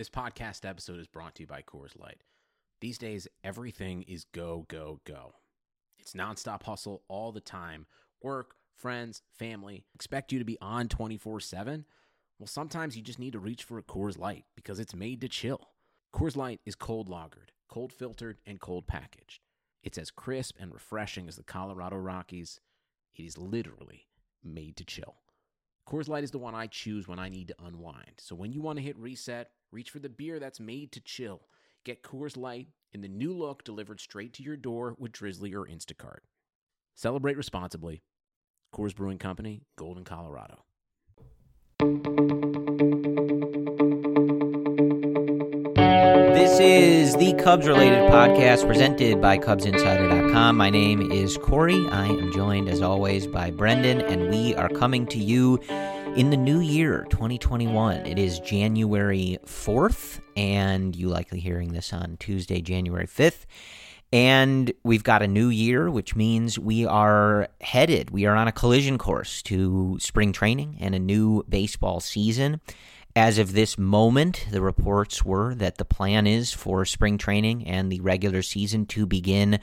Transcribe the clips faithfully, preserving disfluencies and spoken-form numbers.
This podcast episode is brought to you by Coors Light. These days, everything is go, go, go. It's nonstop hustle all the time. Work, friends, family expect you to be on twenty-four seven. Well, sometimes you just need to reach for a Coors Light because it's made to chill. Coors Light is cold lagered, cold filtered, and cold packaged. It's as crisp and refreshing as the Colorado Rockies. It is literally made to chill. Coors Light is the one I choose when I need to unwind. So when you want to hit reset, reach for the beer that's made to chill. Get Coors Light in the new look delivered straight to your door with Drizzly or Instacart. Celebrate responsibly. Coors Brewing Company, Golden, Colorado. This is the Cubs-related podcast presented by Cubs Insider dot com. My name is Corey. I am joined, as always, by Brendan, and we are coming to you in the new year, twenty twenty-one. It is January fourth, and you likely hearing this on Tuesday, January fifth. And we've got a new year, which means we are headed, we are on a collision course to spring training and a new baseball season. As of this moment, the reports were that the plan is for spring training and the regular season to begin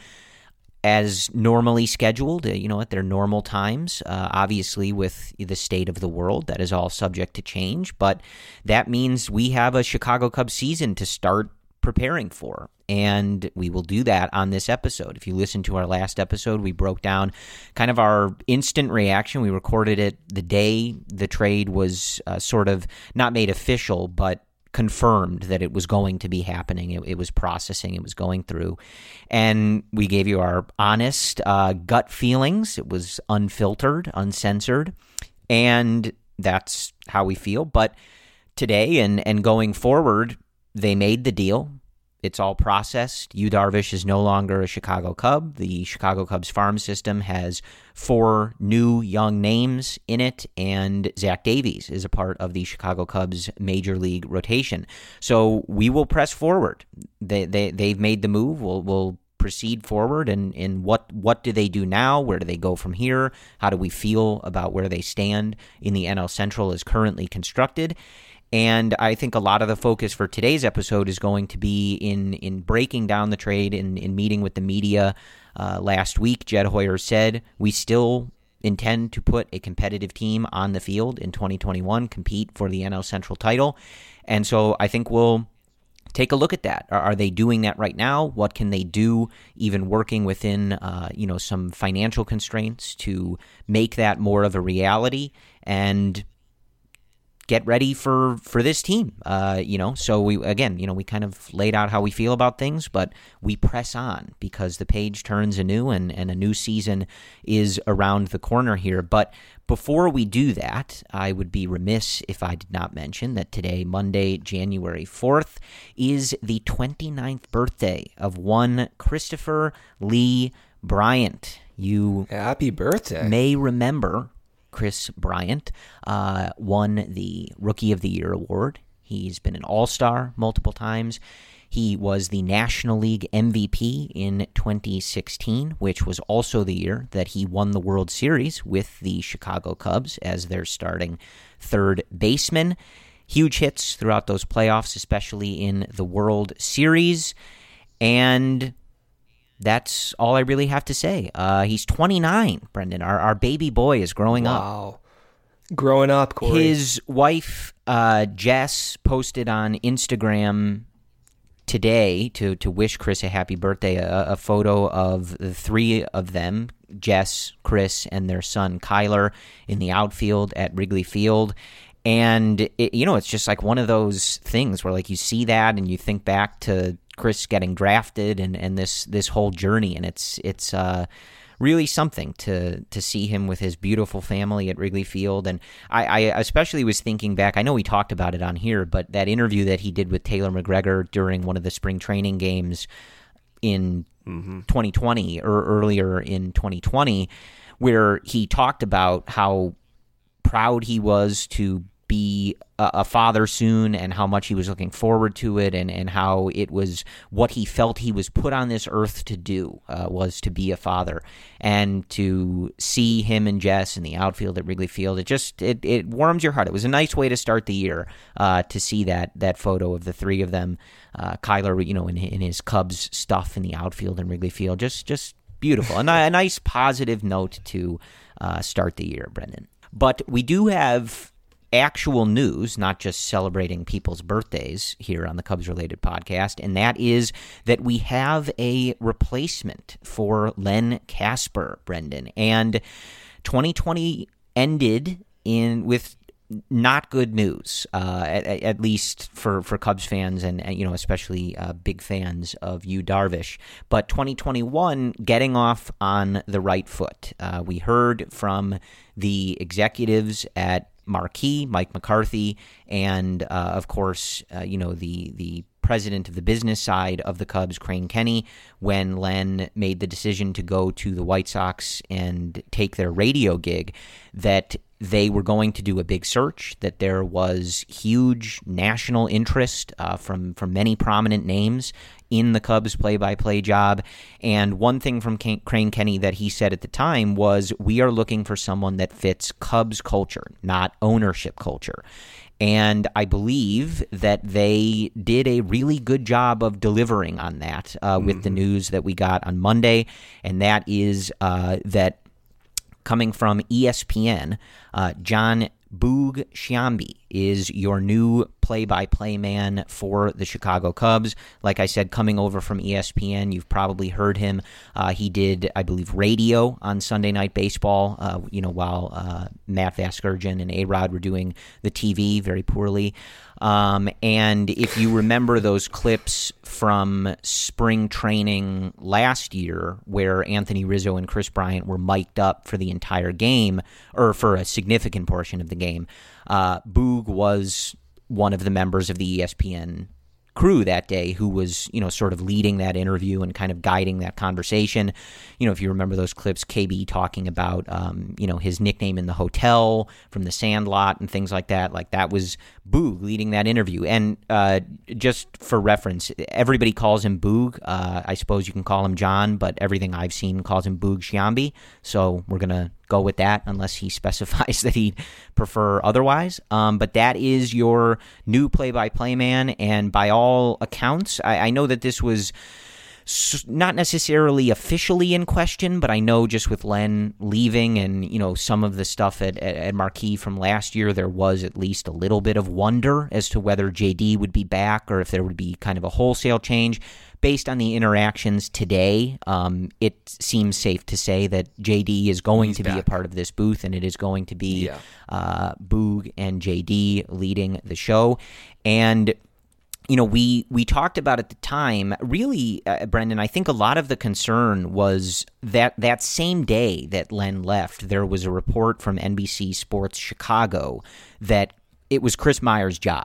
as normally scheduled, you know, at their normal times. Uh, obviously, with the state of the world, that is all subject to change. But that means we have a Chicago Cubs season to start preparing for. And we will do that on this episode. If you listen to our last episode, we broke down kind of our instant reaction. We recorded it the day the trade was uh, sort of not made official, but confirmed that it was going to be happening. It, it was processing. It was going through. And we gave you our honest uh, gut feelings. It was unfiltered, uncensored. And that's how we feel. But today and, and going forward, they made the deal. It's all processed. Yu Darvish is no longer a Chicago Cub. The Chicago Cubs farm system has four new young names in it, and Zach Davies is a part of the Chicago Cubs major league rotation. So we will press forward. They, they, they've made the move. We'll, we'll proceed forward, and, and what, what do they do now? Where do they go from here? How do we feel about where they stand in the N L Central as currently constructed? And I think a lot of the focus for today's episode is going to be in in breaking down the trade, in, in meeting with the media. Uh, last week, Jed Hoyer said, we still intend to put a competitive team on the field in twenty twenty-one, compete for the N L Central title. And so I think we'll take a look at that. Are, are they doing that right now? What can they do, even working within uh, you know, some financial constraints to make that more of a reality? And get ready for, for this team, uh, you know. So we again, you know, we kind of laid out how we feel about things, but we press on because the page turns anew, and, and a new season is around the corner here. But before we do that, I would be remiss if I did not mention that today, Monday, January fourth, is the twenty-ninth birthday of one Christopher Lee Bryant. You happy birthday may remember Kris Bryant uh, won the Rookie of the Year award. He's been an All-Star multiple times. He was the National League M V P in twenty sixteen, which was also the year that he won the World Series with the Chicago Cubs as their starting third baseman. Huge hits throughout those playoffs, especially in the World Series. And that's all I really have to say. Uh, he's twenty-nine, Brendan. Our our baby boy is growing wow. up. Wow. Growing up, Corey. His wife, uh, Jess, posted on Instagram today to, to wish Kris a happy birthday, a, a photo of the three of them, Jess, Kris, and their son, Kyler, in the outfield at Wrigley Field. And, it, you know, it's just like one of those things where, like, you see that and you think back to Kris getting drafted and, and this this whole journey, and it's it's uh, really something to to see him with his beautiful family at Wrigley Field. And I, I especially was thinking back, I know we talked about it on here, but that interview that he did with Taylor McGregor during one of the spring training games in mm-hmm. twenty twenty or earlier in twenty twenty, where he talked about how proud he was to be a, a father soon and how much he was looking forward to it, and, and how it was what he felt he was put on this earth to do, uh, was to be a father. And to see him and Jess in the outfield at Wrigley Field, it just it, it warms your heart. It was a nice way to start the year, uh, to see that that photo of the three of them, uh, Kyler, you know, in, in his Cubs stuff in the outfield in Wrigley Field. Just just beautiful. A, a nice positive note to uh, start the year, Brendan. But we do have actual news, not just celebrating people's birthdays here on the Cubs-related podcast, and that is that we have a replacement for Len Kasper, Brendan. And twenty twenty ended in with not good news, uh, at, at least for, for Cubs fans and, you know, especially uh, big fans of Yu Darvish. But twenty twenty-one getting off on the right foot. Uh, we heard from the executives at Marquee, Mike McCarthy, and, uh, of course, uh, you know, the the president of the business side of the Cubs, Crane Kenny, when Len made the decision to go to the White Sox and take their radio gig, that they were going to do a big search, that there was huge national interest uh, from, from many prominent names in the Cubs play-by-play job. And one thing from Crane Kenny that he said at the time was, we are looking for someone that fits Cubs culture, not ownership culture. And I believe that they did a really good job of delivering on that uh, with mm-hmm. the news that we got on Monday, and that is uh, that coming from E S P N, uh, John Boog Sciambi is your new play-by-play man for the Chicago Cubs. Like I said, coming over from E S P N, you've probably heard him. Uh, he did, I believe, radio on Sunday Night Baseball, uh, you know, while uh, Matt Vasgersian and A-Rod were doing the T V very poorly. Um, and if you remember those clips from spring training last year where Anthony Rizzo and Chris Bryant were mic'd up for the entire game, or for a significant portion of the game, uh, Boog was one of the members of the E S P N crew that day who was, you know, sort of leading that interview and kind of guiding that conversation. You know, if you remember those clips, K B talking about, um, you know, his nickname in the hotel from the Sandlot and things like that. Like, that was Boog leading that interview. And uh, just for reference, everybody calls him Boog. Uh, I suppose you can call him John, but everything I've seen calls him Boog Sciambi. So we're going to go with that unless he specifies that he'd prefer otherwise. Um, but that is your new play-by-play man, and by all accounts, I, I know that this was not necessarily officially in question, but I know just with Len leaving and, you know, some of the stuff at, at, at Marquee from last year, there was at least a little bit of wonder as to whether J D would be back or if there would be kind of a wholesale change. Based on the interactions today, um, it seems safe to say that J D is going He's to back. be a part of this booth, and it is going to be yeah. uh, Boog and J D leading the show. And you know, we we talked about at the time, really, uh, Brendan, I think a lot of the concern was that that same day that Len left, there was a report from N B C Sports Chicago that it was Chris Myers' job.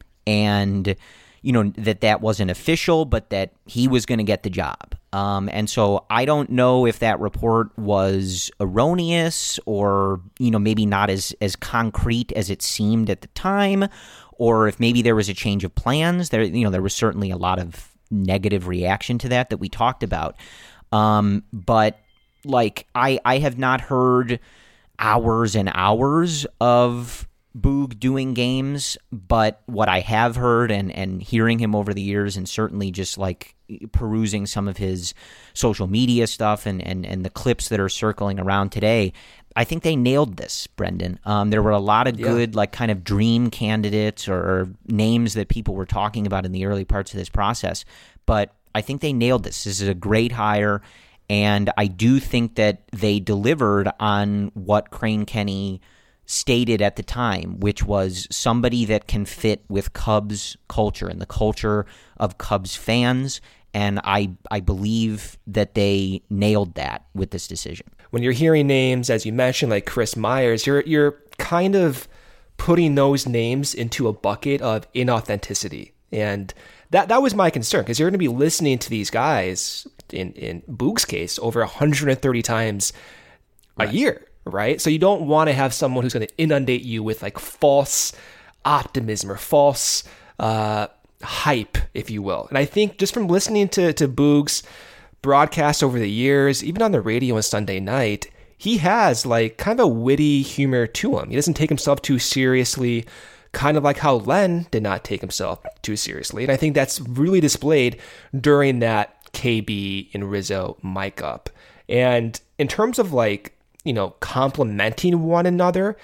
And, you know, that that wasn't official, but that he was going to get the job. Um, and so I don't know if that report was erroneous or, you know, maybe not as, as concrete as it seemed at the time, or if maybe there was a change of plans. There, you know, there was certainly a lot of negative reaction to that that we talked about. Um, but like, I, I have not heard hours and hours of Boog doing games, but what I have heard and, and hearing him over the years, and certainly just like perusing some of his social media stuff and, and, and the clips that are circling around today, I think they nailed this, Brendan. Um, there were a lot of good, yeah. like kind of dream candidates or, or names that people were talking about in the early parts of this process, but I think they nailed this. This is a great hire, and I do think that they delivered on what Crane Kenny stated at the time, which was somebody that can fit with Cubs culture and the culture of Cubs fans. And I I believe that they nailed that with this decision. When you're hearing names, as you mentioned, like Chris Myers, you're you're kind of putting those names into a bucket of inauthenticity. And that that was my concern, because you're going to be listening to these guys, in, in Boog's case, over one hundred thirty times a right. year. right? So you don't want to have someone who's going to inundate you with like false optimism or false uh, hype, if you will. And I think just from listening to, to Boog's broadcast over the years, even on the radio on Sunday night, he has like kind of a witty humor to him. He doesn't take himself too seriously, kind of like how Len did not take himself too seriously. And I think that's really displayed during that K B and Rizzo mic up. And in terms of like, you know, complimenting one another,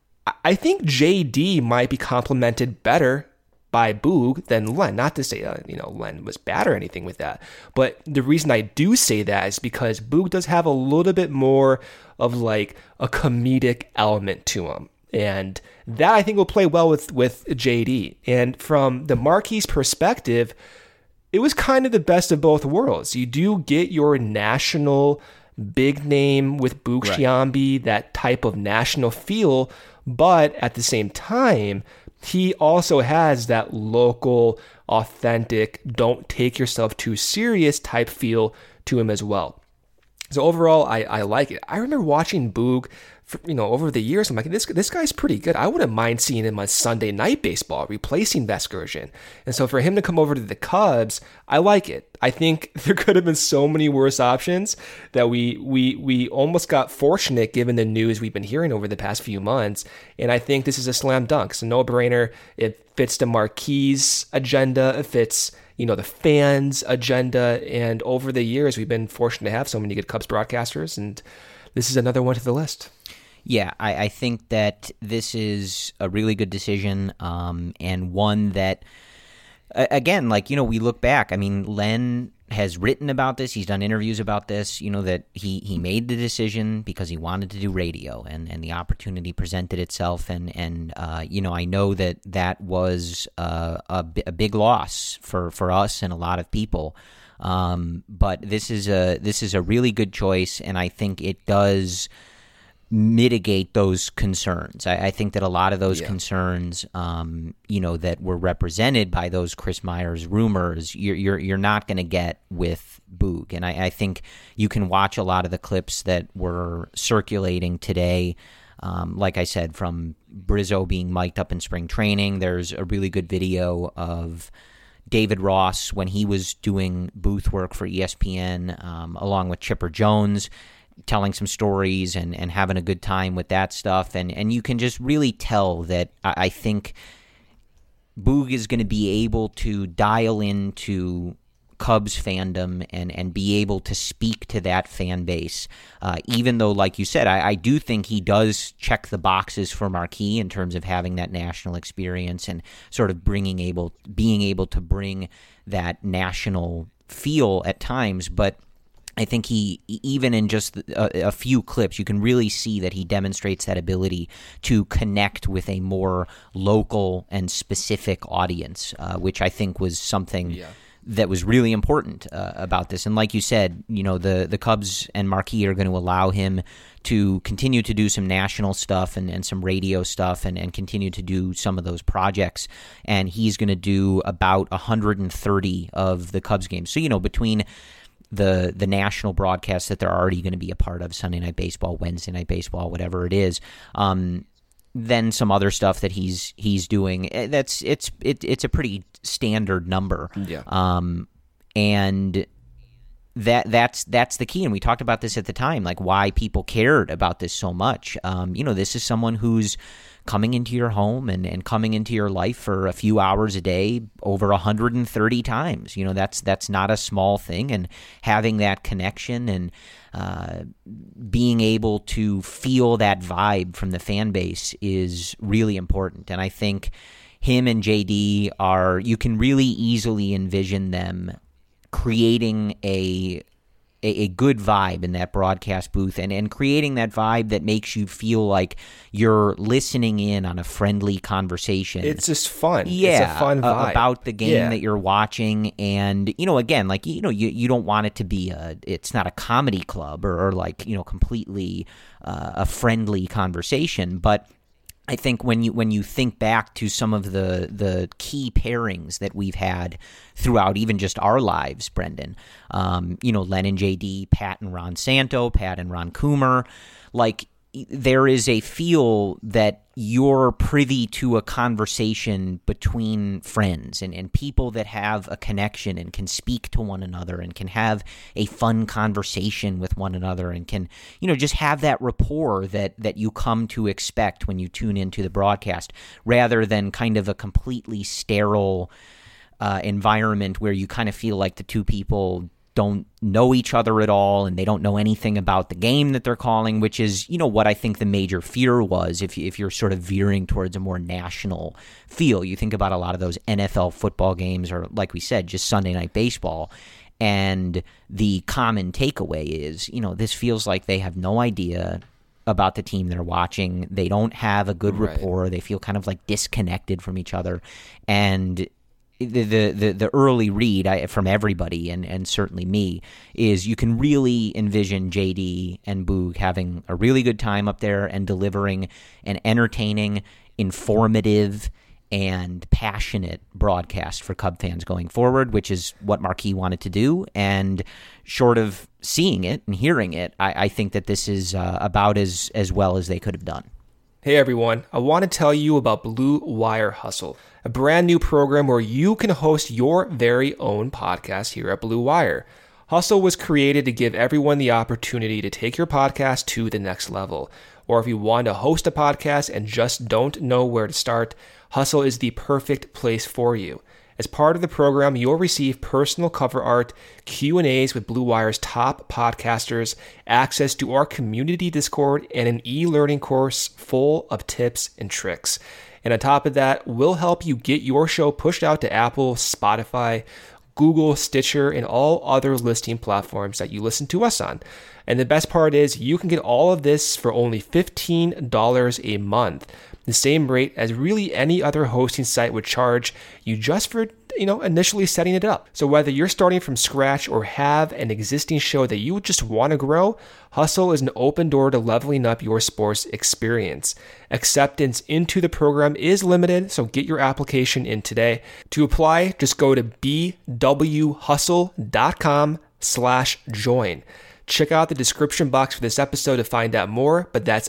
I think J D might be complimented better by Boog than Len. Not to say, uh, you know, Len was bad or anything with that. But the reason I do say that is because Boog does have a little bit more of like a comedic element to him. And that I think will play well with, with J D. And from the Marquis perspective, it was kind of the best of both worlds. You do get your national big name with Boog Right. Sciambi, that type of national feel, but at the same time, he also has that local, authentic, don't take yourself too serious type feel to him as well. So overall, I, I like it. I remember watching Boog, for, you know, over the years. I'm like, this this guy's pretty good. I wouldn't mind seeing him on Sunday Night Baseball, replacing Vescursion. And so for him to come over to the Cubs, I like it. I think there could have been so many worse options that we we we almost got fortunate given the news we've been hearing over the past few months. And I think this is a slam dunk. It's a no-brainer. It fits the Marquis agenda. It fits, you know, the fans' agenda. And over the years, we've been fortunate to have so many good Cubs broadcasters. And this is another one to the list. Yeah, I, I think that this is a really good decision, um, and one that, again, like, you know, we look back. I mean, Len has written about this. He's done interviews about this, you know, that he, he made the decision because he wanted to do radio, and, and the opportunity presented itself. And, and uh, you know, I know that that was uh, a, a big loss for, for us and a lot of people. Um, but this is a this is a really good choice, and I think it does mitigate those concerns. I, I think that a lot of those yeah. concerns, um, you know, that were represented by those Chris Myers rumors, you're you're, you're not going to get with Boog. And I, I think you can watch a lot of the clips that were circulating today. Um, like I said, from Rizzo being mic'd up in spring training, there's a really good video of David Ross when he was doing booth work for E S P N, um, along with Chipper Jones, telling some stories and, and having a good time with that stuff. And, and you can just really tell that I, I think Boog is going to be able to dial into Cubs fandom and, and be able to speak to that fan base. Uh, even though, like you said, I, I do think he does check the boxes for Marquis in terms of having that national experience and sort of bringing able, being able to bring that national feel at times. But I think he, even in just a, a few clips, you can really see that he demonstrates that ability to connect with a more local and specific audience, uh, which I think was something yeah. that was really important uh, about this. And like you said, you know, the, the Cubs and Marquis are going to allow him to continue to do some national stuff and, and some radio stuff and, and continue to do some of those projects. And he's going to do about one hundred thirty of the Cubs games. So, you know, between the the national broadcasts that they're already going to be a part of, Sunday Night Baseball, Wednesday Night Baseball, whatever it is, um, then some other stuff that he's he's doing. That's it's it, it's a pretty standard number, yeah. Um, and that that's that's the key. And we talked about this at the time, like why people cared about this so much. Um, you know, this is someone who's coming into your home and, and coming into your life for a few hours a day over one hundred thirty times. You know, that's that's not a small thing. And having that connection and uh, being able to feel that vibe from the fan base is really important. And I think him and J D are, you can really easily envision them creating a a good vibe in that broadcast booth and, and creating that vibe that makes you feel like you're listening in on a friendly conversation. It's just fun. Yeah, it's a fun vibe. Uh, about the game yeah. that you're watching. And, you know, again, like, you know, you, you don't want it to be a, it's not a comedy club or, or like, you know, completely uh, a friendly conversation. But I think when you when you think back to some of the the key pairings that we've had throughout even just our lives, Brendan, um, you know, Len and J D, Pat and Ron Santo, Pat and Ron Coomer, like there is a feel that you're privy to a conversation between friends and, and people that have a connection and can speak to one another and can have a fun conversation with one another and can, you know, just have that rapport that, that you come to expect when you tune into the broadcast, rather than kind of a completely sterile uh, environment where you kind of feel like the two people don't know each other at all and they don't know anything about the game that they're calling, which is, you know, what I think the major fear was if, if you're sort of veering towards a more national feel. You think about a lot of those N F L football games or, like we said, just Sunday Night Baseball, and the common takeaway is, you know, this feels like they have no idea about the team they're watching. They don't have a good Right. rapport. They feel kind of like disconnected from each other. And The, the the the early read I, from everybody, and, and certainly me, is you can really envision J D and Boog having a really good time up there and delivering an entertaining, informative, and passionate broadcast for Cub fans going forward, which is what Marquee wanted to do. And short of seeing it and hearing it, I, I think that this is uh, about as, as well as they could have done. Hey everyone, I want to tell you about Blue Wire Hustle, a brand new program where you can host your very own podcast here at Blue Wire. Hustle was created to give everyone the opportunity to take your podcast to the next level. Or if you want to host a podcast and just don't know where to start, Hustle is the perfect place for you. As part of the program, you'll receive personal cover art, Q and A's with Blue Wire's top podcasters, access to our community Discord, and an e-learning course full of tips and tricks. And on top of that, we'll help you get your show pushed out to Apple, Spotify, Google, Stitcher, and all other listing platforms that you listen to us on. And the best part is you can get all of this for only fifteen dollars a month, the same rate as really any other hosting site would charge you just for, you know, initially setting it up. So whether you're starting from scratch or have an existing show that you just want to grow, Hustle is an open door to leveling up your sports experience. Acceptance into the program is limited, so get your application in today. To apply, just go to bwhustle.com slash join. Check out the description box for this episode to find out more, but that's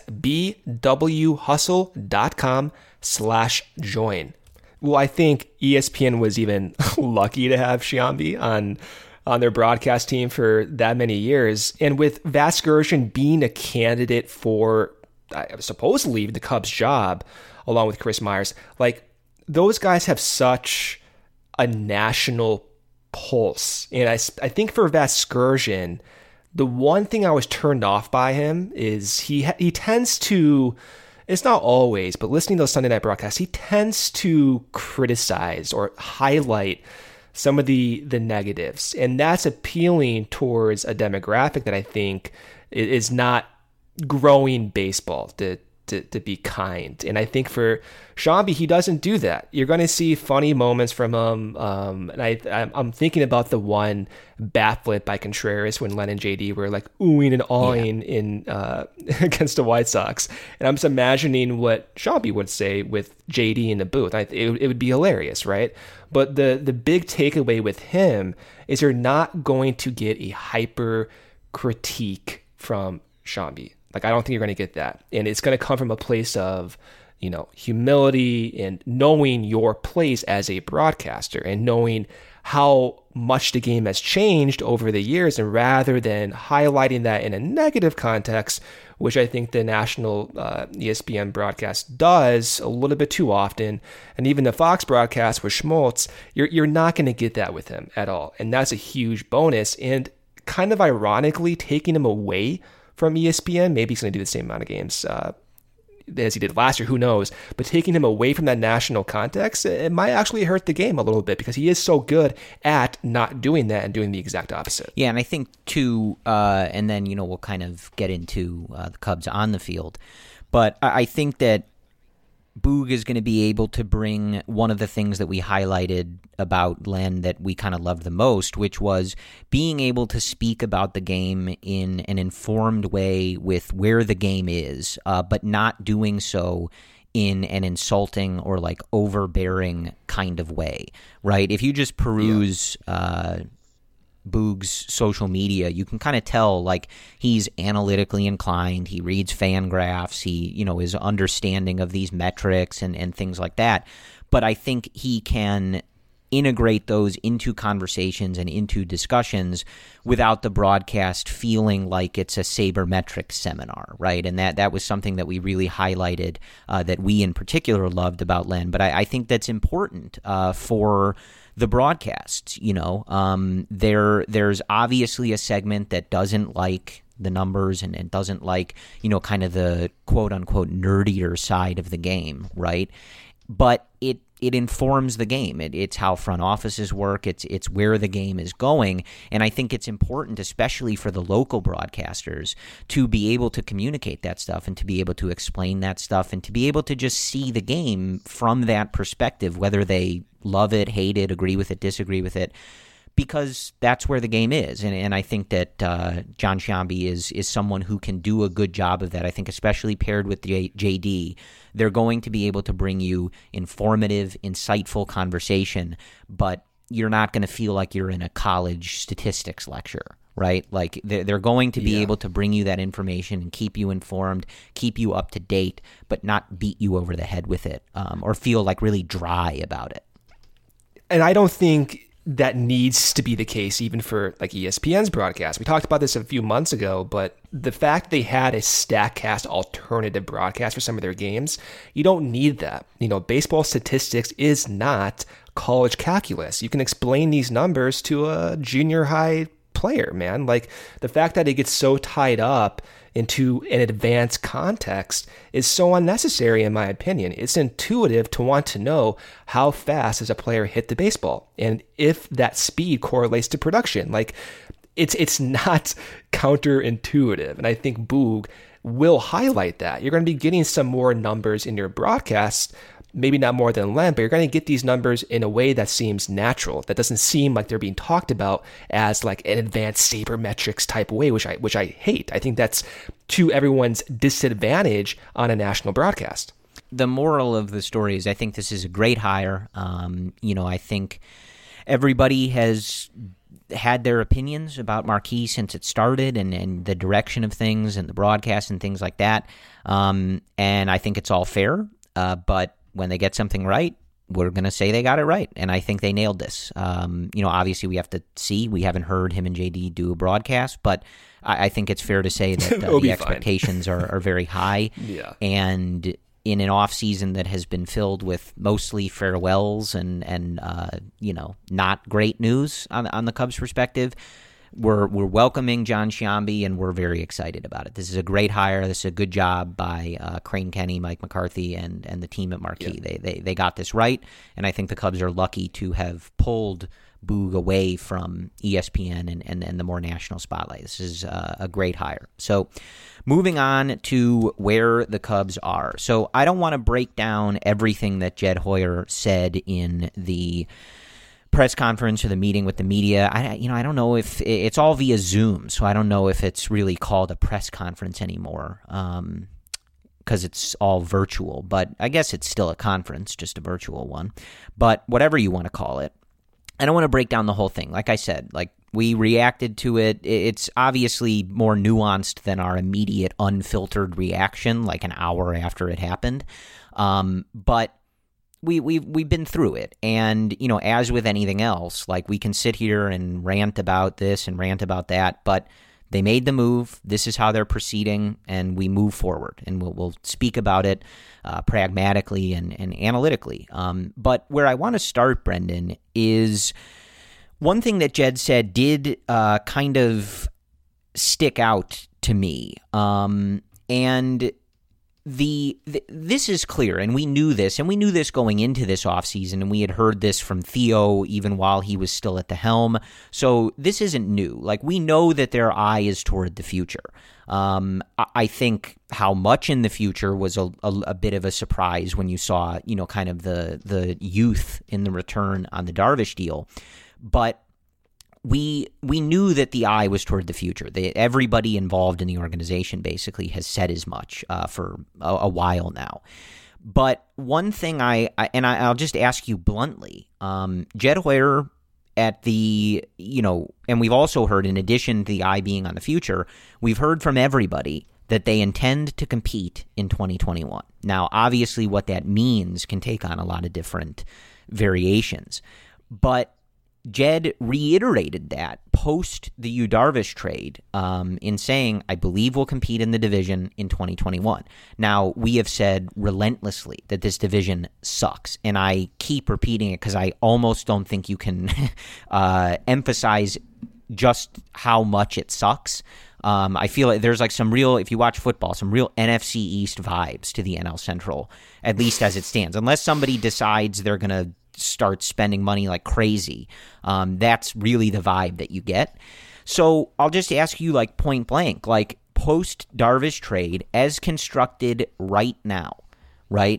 bwhustle.com slash join. Well, I think E S P N was even lucky to have Sciambi on on their broadcast team for that many years. And with Vasgersian being a candidate for uh, supposedly the Cubs job, along with Chris Myers, like those guys have such a national pulse. And I, I think for Vasgersian, the one thing I was turned off by him is he he tends to, it's not always, but listening to those Sunday night broadcasts, he tends to criticize or highlight some of the the negatives. And that's appealing towards a demographic that I think is not growing baseball, to to, to be kind. And I think for Sciambi, he doesn't do that. You're going to see funny moments from him. Um, and I, I'm thinking about the one bat flip by Contreras when Len and J D were like oohing and awing yeah. in uh, against the White Sox. And I'm just imagining what Sciambi would say with J D in the booth. I, it, it would be hilarious, right? But the, the big takeaway with him is you're not going to get a hyper critique from Sciambi. Like, I don't think you're going to get that. And it's going to come from a place of, you know, humility and knowing your place as a broadcaster and knowing how much the game has changed over the years. And rather than highlighting that in a negative context, which I think the national uh, E S P N broadcast does a little bit too often, and even the Fox broadcast with Schmaltz, you're, you're not going to get that with him at all. And that's a huge bonus. And kind of ironically, taking him away from E S P N, maybe he's going to do the same amount of games uh, as he did last year, who knows, but taking him away from that national context, it might actually hurt the game a little bit because he is so good at not doing that and doing the exact opposite. Yeah, and I think too, uh, and then, you know, we'll kind of get into uh, the Cubs on the field, but I think that Boog is going to be able to bring one of the things that we highlighted about Len that we kind of loved the most, which was being able to speak about the game in an informed way with where the game is, uh, but not doing so in an insulting or like overbearing kind of way, right? If you just peruse, yeah. uh, Boog's social media, you can kind of tell, like, he's analytically inclined. He reads fan graphs. He, you know, is understanding of these metrics and, and things like that. But I think he can integrate those into conversations and into discussions without the broadcast feeling like it's a sabermetrics seminar, right? And that that was something that we really highlighted, uh, that we in particular loved about Len. But I, I think that's important uh, for the broadcasts. You know, um, there there's obviously a segment that doesn't like the numbers and, and doesn't like, you know, kind of the quote-unquote nerdier side of the game, right? But it it informs the game. It, it's how front offices work. It's it's where the game is going. And I think it's important, especially for the local broadcasters, to be able to communicate that stuff and to be able to explain that stuff and to be able to just see the game from that perspective, whether they love it, hate it, agree with it, disagree with it, because that's where the game is. And and I think that uh, John Sciambi is is someone who can do a good job of that. I think especially paired with J- JD, they're going to be able to bring you informative, insightful conversation, but you're not going to feel like you're in a college statistics lecture, right? Like they're, they're going to be yeah. able to bring you that information and keep you informed, keep you up to date, but not beat you over the head with it um, or feel like really dry about it. And I don't think that needs to be the case even for like E S P N's broadcast. We talked about this a few months ago, but the fact they had a StatCast alternative broadcast for some of their games, you don't need that. You know, baseball statistics is not college calculus. You can explain these numbers to a junior high player, man. Like the fact that it gets so tied up into an advanced context is so unnecessary, in my opinion. It's intuitive to want to know how fast does a player hit the baseball and if that speed correlates to production. Like it's it's not counterintuitive, and I think Boog will highlight that. You're going to be getting some more numbers in your broadcast, maybe not more than Len, but you're going to get these numbers in a way that seems natural, that doesn't seem like they're being talked about as like an advanced sabermetrics type way, which I which I hate. I think that's to everyone's disadvantage on a national broadcast. The moral of the story is I think this is a great hire. Um, you know, I think everybody has had their opinions about Marquee since it started and, and the direction of things and the broadcast and things like that. Um, and I think it's all fair, uh, but when they get something right, we're going to say they got it right. And I think they nailed this. Um, you know, obviously we have to see. We haven't heard him and J D do a broadcast, but I, I think it's fair to say that uh, the expectations are, are very high. Yeah. And in an off season that has been filled with mostly farewells and, and uh, you know, not great news on, on the Cubs' perspective, We're we're welcoming John Sciambi, and we're very excited about it. This is a great hire. This is a good job by uh, Crane Kenny, Mike McCarthy, and and the team at Marquee. Yeah. They, they they got this right, and I think the Cubs are lucky to have pulled Boog away from E S P N and, and, and the more national spotlight. This is uh, a great hire. So moving on to where the Cubs are. So I don't want to break down everything that Jed Hoyer said in the press conference or the meeting with the media. I you know I don't know if it's all via Zoom, so I don't know if it's really called a press conference anymore um because it's all virtual, but I guess it's still a conference, just a virtual one. But whatever you want to call it, I don't want to break down the whole thing. Like I said, like we reacted to it. It's obviously more nuanced than our immediate unfiltered reaction like an hour after it happened, um but We, we've, we've been through it. And, you know, as with anything else, like we can sit here and rant about this and rant about that, but they made the move. This is how they're proceeding, and we move forward. And we'll, we'll speak about it uh, pragmatically and, and analytically. Um, but where I want to start, Brendan, is one thing that Jed said did uh, kind of stick out to me. Um, and The, the this is clear, and we knew this, and we knew this going into this offseason, and we had heard this from Theo even while he was still at the helm. So this isn't new. Like, we know that their eye is toward the future. Um, I think how much in the future was a, a, a bit of a surprise when you saw, you know, kind of the the youth in the return on the Darvish deal. But We we knew that the eye was toward the future. They, everybody involved in the organization basically has said as much uh, for a, a while now. But one thing I, I and I, I'll just ask you bluntly, um, Jed Hoyer at the, you know, and we've also heard, in addition to the eye being on the future, we've heard from everybody that they intend to compete in twenty twenty-one. Now, obviously, what that means can take on a lot of different variations, but Jed reiterated that post the Yu Darvish trade um, in saying, I believe we'll compete in the division in twenty twenty-one. Now, we have said relentlessly that this division sucks, and I keep repeating it because I almost don't think you can uh, emphasize just how much it sucks. Um, I feel like there's like some real, if you watch football, some real N F C East vibes to the N L Central, at least as it stands. Unless somebody decides they're going to start spending money like crazy. Um, that's really the vibe that you get. So I'll just ask you like point blank, like post Darvish trade as constructed right now, right?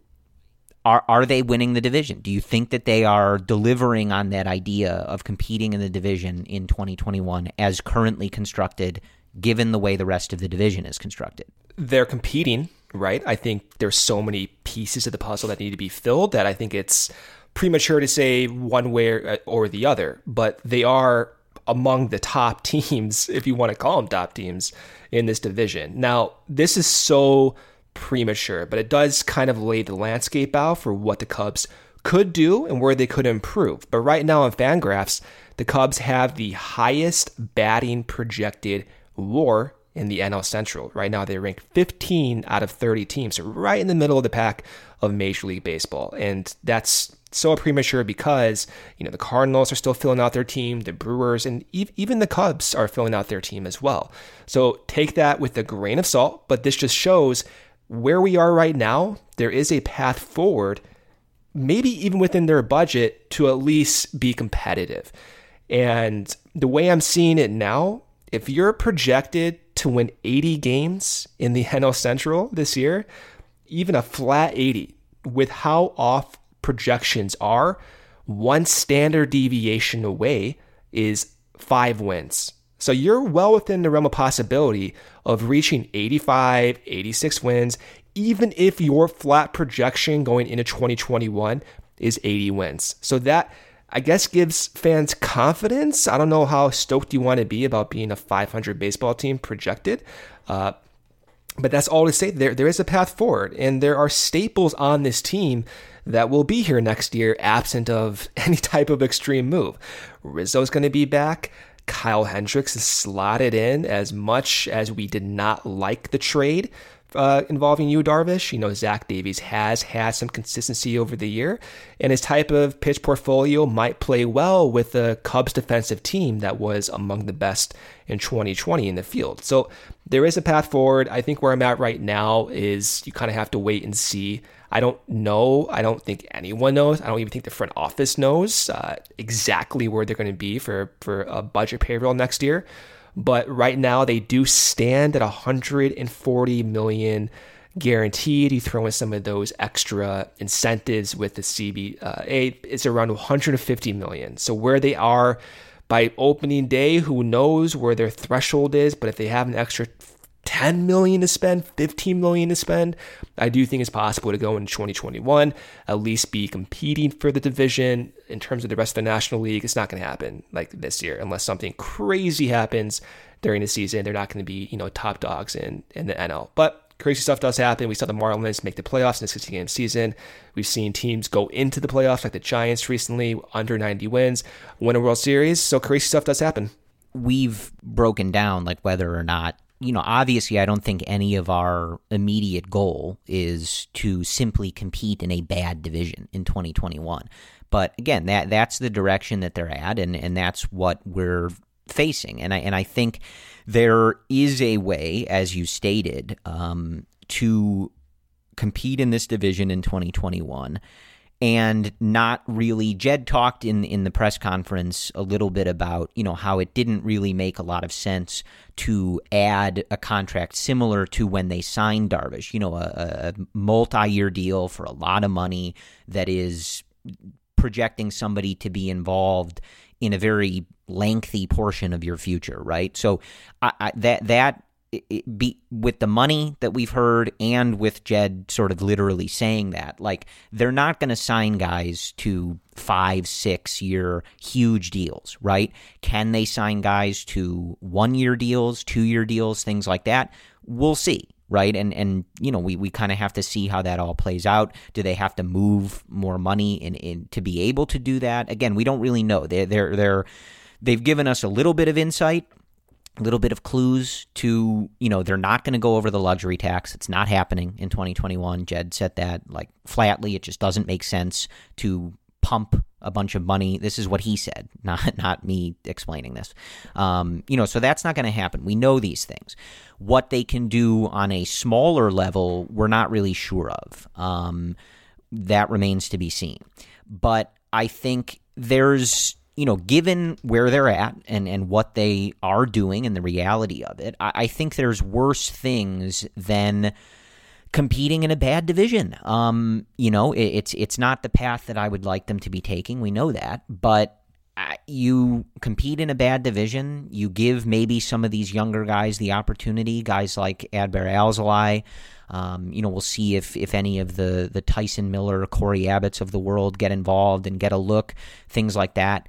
Are are they winning the division? Do you think that they are delivering on that idea of competing in the division in twenty twenty-one as currently constructed, given the way the rest of the division is constructed? They're competing, right? I think there's so many pieces of the puzzle that need to be filled that I think it's premature to say one way or the other, but they are among the top teams, if you want to call them top teams, in this division. Now, this is so premature, but it does kind of lay the landscape out for what the Cubs could do and where they could improve. But right now on Fangraphs, the Cubs have the highest batting projected WAR in the N L Central. Right now, they rank fifteen out of thirty teams, so right in the middle of the pack of Major League Baseball. And that's so premature because, you know, the Cardinals are still filling out their team, the Brewers, and even the Cubs are filling out their team as well. So take that with a grain of salt, but this just shows where we are right now. There is a path forward, maybe even within their budget, to at least be competitive. And the way I'm seeing it now, if you're projected to win eighty games in the N L Central this year, even a flat eighty, with how off projections are, one standard deviation away is five wins. So you're well within the realm of possibility of reaching eighty-five, eighty-six wins, even if your flat projection going into twenty twenty-one is eighty wins. So that, I guess, gives fans confidence. I don't know how stoked you want to be about being a five hundred baseball team projected, uh, but that's all to say. There, there is a path forward, and there are staples on this team that will be here next year, absent of any type of extreme move. Rizzo's going to be back. Kyle Hendricks is slotted in. As much as we did not like the trade uh, involving Yu Darvish, you know, Zach Davies has had some consistency over the year, and his type of pitch portfolio might play well with the Cubs defensive team that was among the best in twenty twenty in the field. So there is a path forward. I think where I'm at right now is you kind of have to wait and see. I don't know. I don't think anyone knows. I don't even think the front office knows uh, exactly where they're going to be for, for a budget payroll next year. But right now they do stand at one hundred forty million dollars guaranteed. You throw in some of those extra incentives with the C B A, it's around one hundred fifty million dollars. So where they are by opening day, who knows where their threshold is, but if they have an extra ten million dollars to spend, fifteen million dollars to spend, I do think it's possible to go into twenty twenty-one, at least be competing for the division. In terms of the rest of the National League, it's not going to happen like this year unless something crazy happens during the season. They're not going to be, you know, top dogs in, in the N L. But crazy stuff does happen. We saw the Marlins make the playoffs in a sixty-game season. We've seen teams go into the playoffs like the Giants recently, under ninety wins, win a World Series. So crazy stuff does happen. We've broken down like whether or not, you know, obviously I don't think any of our immediate goal is to simply compete in a bad division in twenty twenty-one. But again, that that's the direction that they're at, and, and that's what we're facing. And I and I think there is a way, as you stated, um, to compete in this division in twenty twenty-one. And not really, Jed talked in, in the press conference a little bit about, you know, how it didn't really make a lot of sense to add a contract similar to when they signed Darvish, you know, a, a multi-year deal for a lot of money that is projecting somebody to be involved in a very lengthy portion of your future, right? So I, I, that that it, it be with the money that we've heard and with Jed sort of literally saying that, like, they're not going to sign guys to five, six year huge deals, right? Can they sign guys to one year deals, two year deals, things like that? We'll see. Right. And, and you know, we, we kind of have to see how that all plays out. Do they have to move more money in, in to be able to do that? Again, we don't really know. They're, they're, they're, they've given us a little bit of insight, a little bit of clues to, you know, they're not going to go over the luxury tax. It's not happening in twenty twenty-one. Jed said that like flatly. It just doesn't make sense to pump a bunch of money. This is what he said, not not me explaining this. Um, you know, so that's not going to happen. We know these things. What they can do on a smaller level, we're not really sure of. Um, that remains to be seen. But I think there's, you know, given where they're at and, and what they are doing and the reality of it, I, I think there's worse things than competing in a bad division. Um, you know, it, it's it's not the path that I would like them to be taking. We know that, but uh, you compete in a bad division. You give maybe some of these younger guys the opportunity, guys like Adbert Alzolay. Um, you know, we'll see if if any of the the Tyson Miller, Corey Abbotts of the world get involved and get a look, things like that.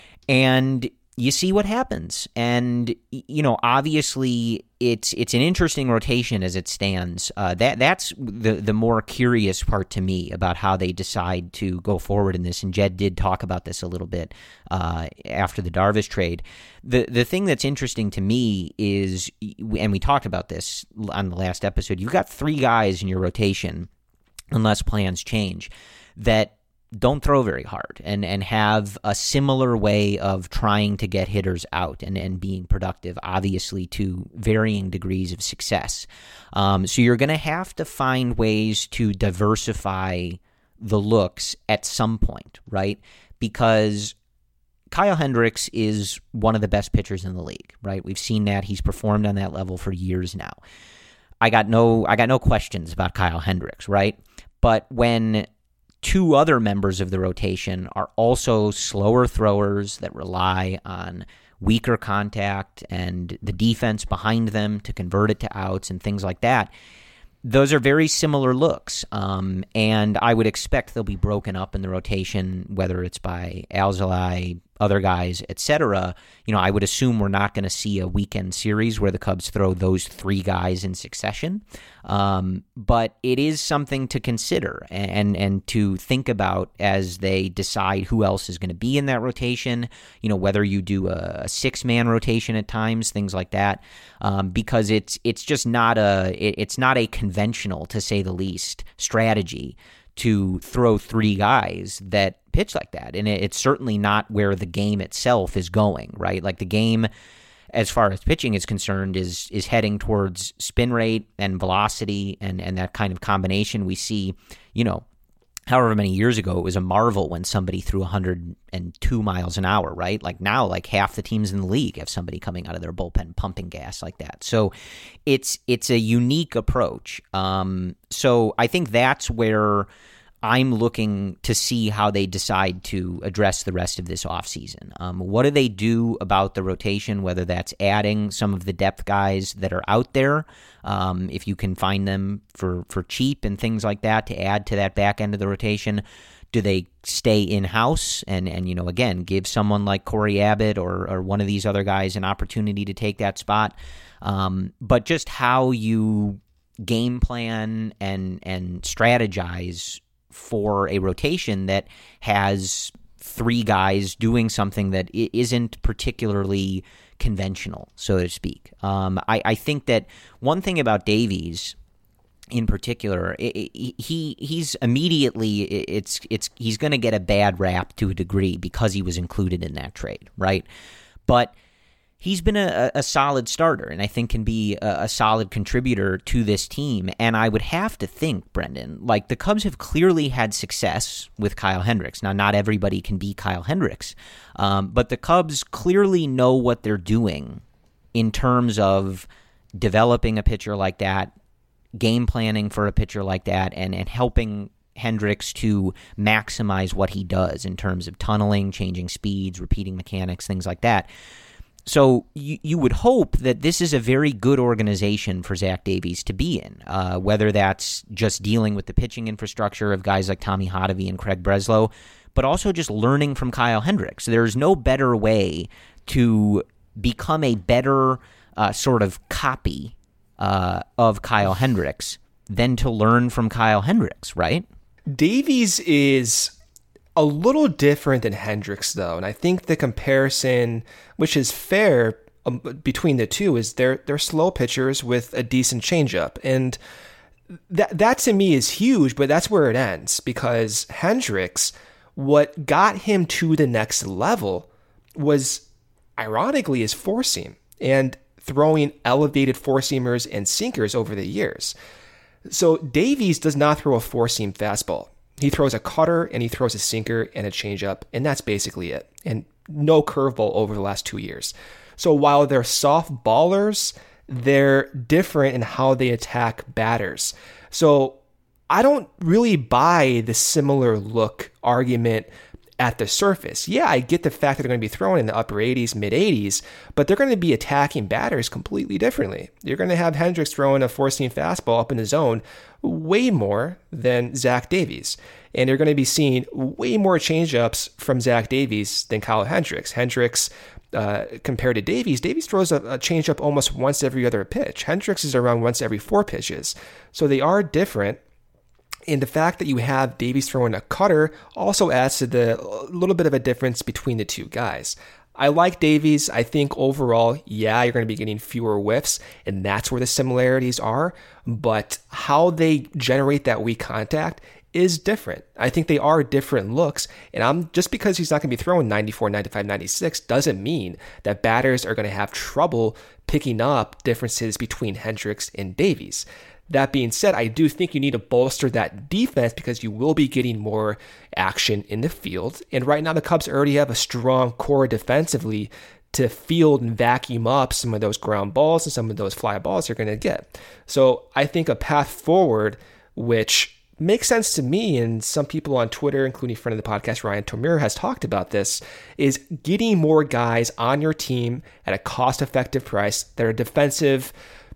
And you see what happens. And, you know, obviously it's it's an interesting rotation as it stands. Uh, that That's the, the more curious part to me about how they decide to go forward in this. And Jed did talk about this a little bit uh, after the Darvish trade. The, the thing that's interesting to me is, and we talked about this on the last episode, you've got three guys in your rotation, unless plans change, that don't throw very hard and, and have a similar way of trying to get hitters out and, and being productive, obviously to varying degrees of success. Um, so you're going to have to find ways to diversify the looks at some point, right? Because Kyle Hendricks is one of the best pitchers in the league, right? We've seen that. He's performed on that level for years now. I got no, I got no questions about Kyle Hendricks, right? But when two other members of the rotation are also slower throwers that rely on weaker contact and the defense behind them to convert it to outs and things like that, those are very similar looks. Um, and I would expect they'll be broken up in the rotation, whether it's by Alzolay, other guys, et cetera. You know, I would assume we're not going to see a weekend series where the Cubs throw those three guys in succession. Um, but it is something to consider and and to think about as they decide who else is going to be in that rotation. You know, whether you do a, a six-man rotation at times, things like that, um, because it's it's just not a it, it's not a conventional, to say the least, strategy to throw three guys that pitch like that. And it, it's certainly not where the game itself is going, right? Like the game, as far as pitching is concerned, is is heading towards spin rate and velocity and, and that kind of combination. We see, you know, however many years ago, it was a marvel when somebody threw one hundred two miles an hour, right? Like now, like half the teams in the league have somebody coming out of their bullpen pumping gas like that. So it's it's a unique approach. Um, so I think that's where I'm looking to see how they decide to address the rest of this offseason. Um, what do they do about the rotation, whether that's adding some of the depth guys that are out there, um, if you can find them for, for cheap and things like that to add to that back end of the rotation? Do they stay in-house and, and you know, again, give someone like Corey Abbott or, or one of these other guys an opportunity to take that spot? Um, but just how you game plan and and strategize for a rotation that has three guys doing something that isn't particularly conventional, so to speak. Um, I, I think that one thing about Davies in particular, it, it, he he's immediately it's it's he's going to get a bad rap to a degree because he was included in that trade, right? But he's been a, a solid starter and I think can be a, a solid contributor to this team. And I would have to think, Brendan, like the Cubs have clearly had success with Kyle Hendricks. Now, not everybody can be Kyle Hendricks, um, but the Cubs clearly know what they're doing in terms of developing a pitcher like that, game planning for a pitcher like that, and, and helping Hendricks to maximize what he does in terms of tunneling, changing speeds, repeating mechanics, things like that. So you, you would hope that this is a very good organization for Zach Davies to be in, uh, whether that's just dealing with the pitching infrastructure of guys like Tommy Hotovy and Craig Breslow, but also just learning from Kyle Hendricks. There's no better way to become a better uh, sort of copy uh, of Kyle Hendricks than to learn from Kyle Hendricks, right? Davies is a little different than Hendricks, though, and I think the comparison, which is fair um, between the two, is they're they're slow pitchers with a decent changeup, and that that to me is huge. But that's where it ends, because Hendricks, what got him to the next level was, ironically, his four seam and throwing elevated four seamers and sinkers over the years. So Davies does not throw a four seam fastball. He throws a cutter, and he throws a sinker and a changeup, and that's basically it. And no curveball over the last two years. So while they're soft ballers, they're different in how they attack batters. So I don't really buy the similar look argument at the surface. Yeah, I get the fact that they're going to be throwing in the upper eighties, mid eighties, but they're going to be attacking batters completely differently. You're going to have Hendricks throwing a four-seam fastball up in the zone way more than Zach Davies. And you're going to be seeing way more changeups from Zach Davies than Kyle Hendricks. Hendricks, uh, compared to Davies, Davies throws a, a changeup almost once every other pitch. Hendricks is around once every four pitches. So they are different. And the fact that you have Davies throwing a cutter also adds to the little bit of a difference between the two guys. I like Davies. I think overall, yeah, you're going to be getting fewer whiffs, and that's where the similarities are. But how they generate that weak contact is different. I think they are different looks, and I'm just because he's not going to be throwing ninety-four, ninety-five, ninety-six doesn't mean that batters are going to have trouble picking up differences between Hendricks and Davies. That being said, I do think you need to bolster that defense because you will be getting more action in the field. And right now, the Cubs already have a strong core defensively to field and vacuum up some of those ground balls and some of those fly balls they're going to get. So I think a path forward, which makes sense to me, and some people on Twitter, including friend of the podcast, Ryan Tomir, has talked about this, is getting more guys on your team at a cost-effective price that are defensive,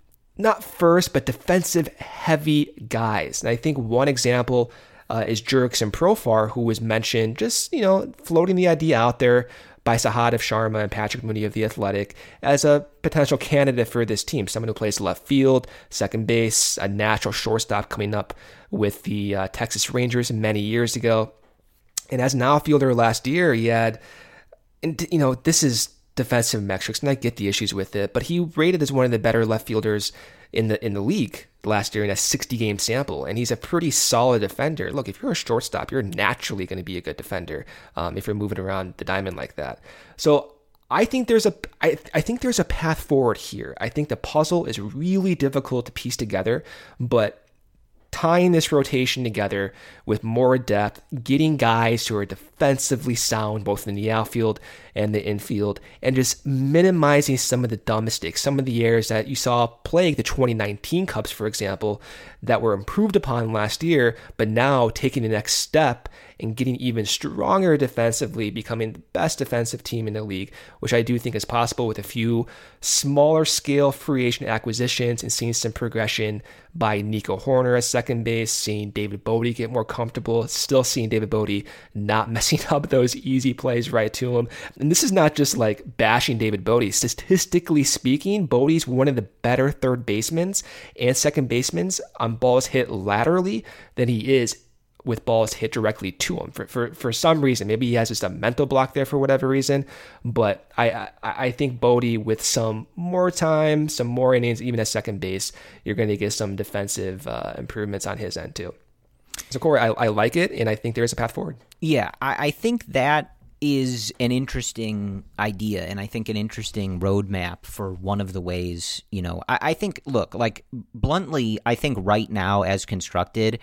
not first, but defensive heavy guys. And I think one example uh, is Jurickson Profar, who was mentioned just, you know, floating the idea out there by Sahadev Sharma and Patrick Mooney of The Athletic as a potential candidate for this team. Someone who plays left field, second base, a natural shortstop coming up with the uh, Texas Rangers many years ago. And as an outfielder last year, he had, and you know, this is defensive metrics, and I get the issues with it, but he rated as one of the better left fielders in the in the league last year in a sixty game sample, and he's a pretty solid defender. Look, if you're a shortstop, you're naturally going to be a good defender um, if you're moving around the diamond like that. So I think there's a I, I think there's a path forward here. I think the puzzle is really difficult to piece together, but tying this rotation together with more depth, getting guys who are defensively sound, both in the outfield and the infield, and just minimizing some of the dumb mistakes, some of the errors that you saw plague the twenty nineteen Cubs, for example, that were improved upon last year, but now taking the next step and getting even stronger defensively, becoming the best defensive team in the league, which I do think is possible with a few smaller scale free agent acquisitions and seeing some progression by Nico Horner at second base, seeing David Bodie get more comfortable, still seeing David Bodie not messing up those easy plays right to him. And this is not just like bashing David Bodie. Statistically speaking, Bodie's one of the better third basemen and second basemen on balls hit laterally than he is with balls hit directly to him. For for for some reason, maybe he has just a mental block there for whatever reason, but I I, I think Bodie, with some more time, some more innings, even at second base, you're going to get some defensive uh, improvements on his end too. So Corey, I, I like it, and I think there's a path forward. Yeah, I, I think that is an interesting idea, and I think an interesting roadmap for one of the ways, you know, I, I think, look, like bluntly, I think right now as constructed,